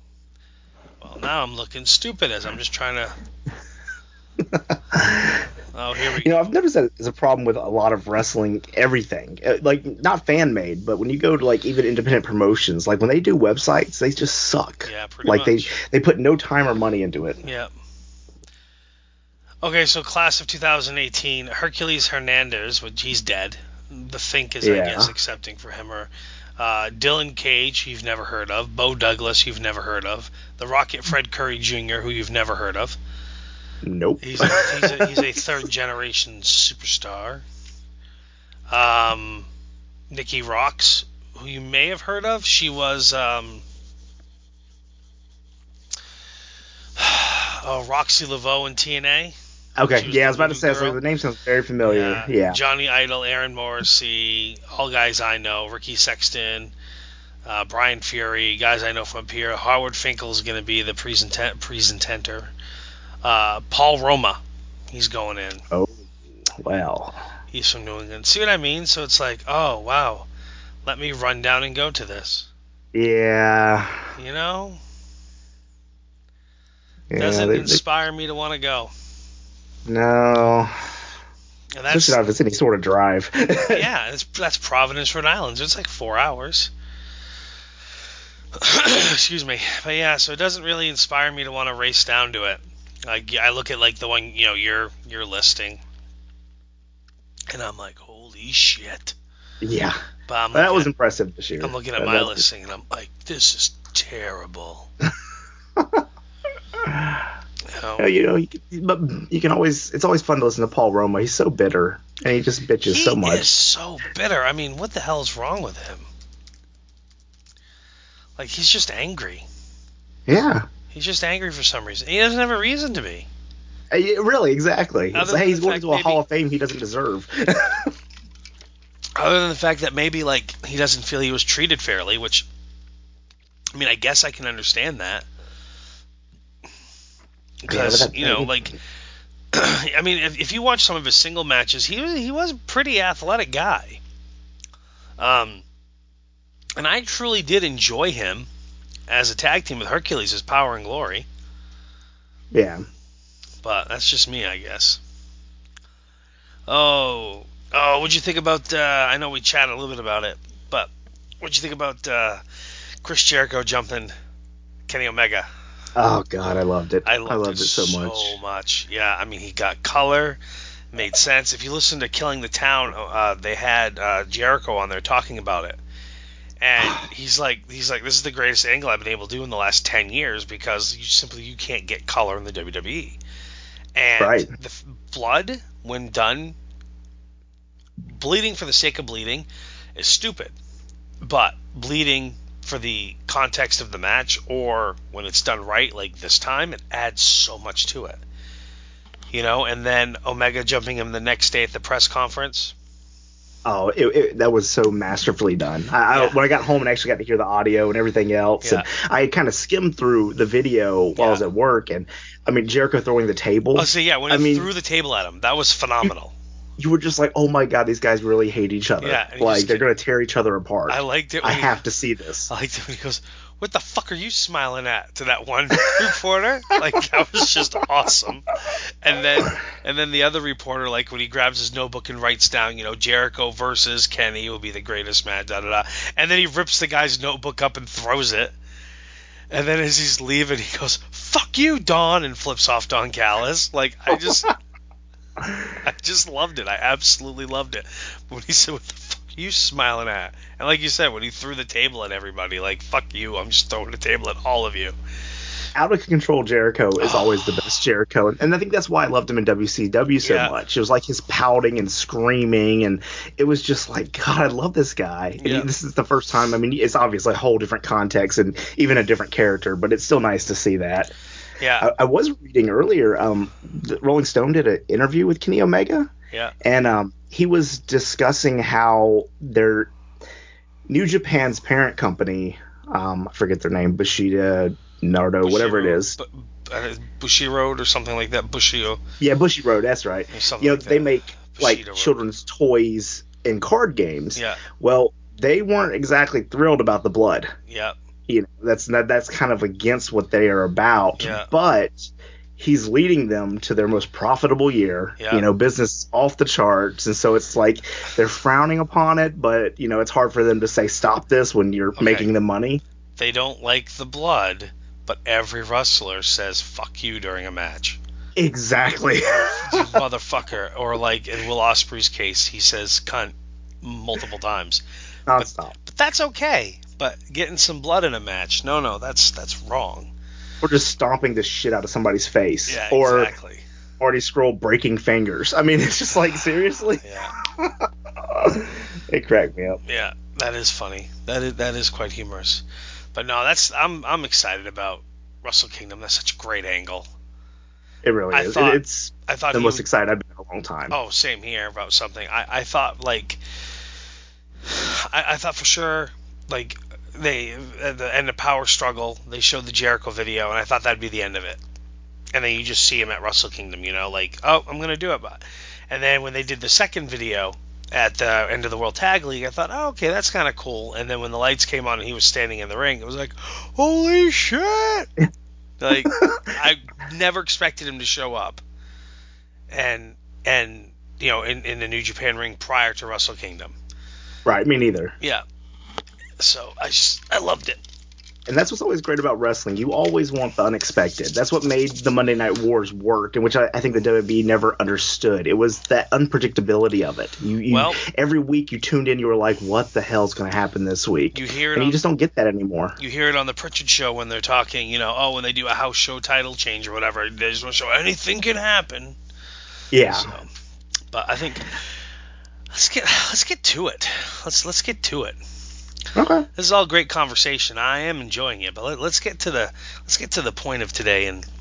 well, now I'm looking stupid as I'm just trying to. Oh, here we You know, go. I've noticed that is a problem with a lot of wrestling, everything. Uh, Like, not fan made, but when you go to, like, even independent promotions, like, when they do websites, they just suck. Yeah, pretty like, much. they they put no time or money into it. Yeah. Okay, so class of two thousand eighteen, Hercules Hernandez, which he's dead. The Fink is, I Yeah. guess, accepting for him. Or uh, Dylan Cage, you've never heard of. Bo Douglas, you've never heard of. The Rocket Fred Curry Junior, who you've never heard of. Nope. He's a, he's a, he's a third generation superstar. Um, Nikki Rocks, who you may have heard of. She was um, oh, Roxy Laveau in T N A. Okay, She was yeah, the I was about to voodoo say, I was like, girl. the name sounds very familiar. Yeah. Yeah. Johnny Idol, Aaron Morrissey, all guys I know. Ricky Sexton, uh, Brian Fury, guys I know from up here. Howard Finkel's going to be the present- presenter. Uh, Paul Roma, he's going in. Oh, well. He's from New England. See what I mean? So it's like, oh, wow. Let me run down and go to this. Yeah. You know? yeah Doesn't they, they, inspire me to want to go. no. And that's, Especially not if it's any sort of drive. yeah, it's, that's Providence, Rhode Island. It's like four hours. Excuse me. But yeah, so it doesn't really inspire me to want to race down to it. Like, I look at like the one, you know, you're you're listing, and I'm like, holy shit. Yeah. But I'm That was at, impressive this year. I'm looking at That- my that- listing, and I'm like, this is terrible. Oh, you know, you can, but you can always. It's always fun to listen to Paul Roma. He's so bitter, and he just bitches he so much. is so bitter. I mean, what the hell is wrong with him? Like, he's just angry. Yeah. He's just angry for some reason. He doesn't have a reason to be. Uh, yeah, Really, exactly. It's Other like, than hey, he's the going fact into a maybe- Hall of Fame he doesn't deserve. Other than the fact that maybe, like, he doesn't feel he was treated fairly, which, I mean, I guess I can understand that. Because, that- you know, like, I mean, if, if you watch some of his single matches, he was, he was a pretty athletic guy. Um, and I truly did enjoy him as a tag team with Hercules as Power and Glory. Yeah. But that's just me, I guess. Oh, oh, what'd you think about, uh, I know we chatted a little bit about it, but what'd you think about uh, Chris Jericho jumping Kenny Omega? Oh God, I loved it. I loved, I loved it, it so so much. much. Yeah, I mean, he got color, made sense. If you listen to Killing the Town, uh, they had uh, Jericho on there talking about it. And he's like, he's like, this is the greatest angle I've been able to do in the last ten years because you simply you can't get color in the W W E. And Right. the f- blood, when done, bleeding for the sake of bleeding, is stupid. But bleeding for the context of the match, or when it's done right, like this time, it adds so much to it. You know, and then Omega jumping him the next day at the press conference. Oh, it, it, that was so masterfully done. I, Yeah. I, when I got home and actually got to hear the audio and everything else, Yeah. and I kind of skimmed through the video while I was Yeah. at work, and I mean Jericho throwing the table. Oh, so yeah, when I he mean, threw the table at him, that was phenomenal. you were just like, oh my God, these guys really hate each other. Yeah, and he like just they're kept- going to tear each other apart. I liked it I when he- have to see this. I liked it when he goes, "What the fuck are you smiling at?" to that one reporter. Like, that was just awesome. And then and then the other reporter, like, when he grabs his notebook and writes down, you know, Jericho versus Kenny will be the greatest match, da da da. And then he rips the guy's notebook up and throws it. And then as he's leaving, he goes, "Fuck you, Don," and flips off Don Callis. Like, I just I just loved it. I absolutely loved it. When he said, "What the fuck are you smiling at?" And like you said, when he threw the table at everybody, like, fuck you, I'm just throwing the table at all of you. Out of control Jericho is always the best Jericho, and I think that's why I loved him in W C W so Yeah. much. It was like his pouting and screaming, and it was just like, God, I love this guy. And Yeah. he- this is the first time. I mean, it's obviously a whole different context and even a different character, but it's still nice to see that. Yeah, I, I was reading earlier, um, the Rolling Stone did an interview with Kenny Omega, yeah, and um, he was discussing how their New Japan's parent company, um, I forget their name, Bushido, Nardo, whatever it is. Bu- uh, Bushi Road or something like that. Bushio. Yeah, Bushy Road, that's right. Or something You know, like they that. make like Bushido Road. children's toys and card games. Yeah, Well, they weren't exactly thrilled about the blood. yeah, You know, that's that, that's kind of against what they are about. Yeah. But he's leading them to their most profitable year. Yeah. You know, business off the charts, and so it's like they're frowning upon it, but you know, it's hard for them to say stop this when you're Okay. making them money. They don't like the blood, but every wrestler says "fuck you" during a match. Exactly. Motherfucker. Or like in Will Ospreay's case, he says "cunt" multiple times. Nonstop. But, but that's okay. But getting some blood in a match, no, no, that's that's wrong. Or just stomping the shit out of somebody's face. Yeah, or exactly. Marty Scurll breaking fingers. I mean, it's just like, seriously? Yeah. It cracked me up. Yeah, that is funny. That is that is quite humorous. But no, that's I'm I'm excited about Wrestle Kingdom. That's such a great angle. It really I is. thought- it, it's I thought the he most would- excited I've been in a long time. Oh, same here about something. I, I thought like I, I thought for sure like they at the end of Power Struggle they showed the Jericho video and I thought that'd be the end of it. And then you just see him at Wrestle Kingdom, you know, like, oh, I'm gonna do it. And then when they did the second video at the end of the World Tag League, I thought, oh, okay, that's kind of cool. And then when the lights came on and he was standing in the ring, it was like, holy shit! Like, I never expected him to show up. And and you know, in, in the New Japan ring prior to Wrestle Kingdom. Right, me neither. Yeah. So I just I loved it. And that's what's always great about wrestling. You always want the unexpected. That's what made the Monday Night Wars work, and which I, I think the W W E never understood. It was that unpredictability of it. You, you Well- every week you tuned in, you were like, "What the hell's going to happen this week?" You hear it and on- you just don't get that anymore. You hear it on the Pritchard show when they're talking, you know, oh, when they do a house show title change or whatever, they just want to show anything can happen. Yeah. So, but I think let's get let's get to it. Let's let's get to it. Okay. This is all great conversation. I am enjoying it, but let, let's get to the let's get to the point of today and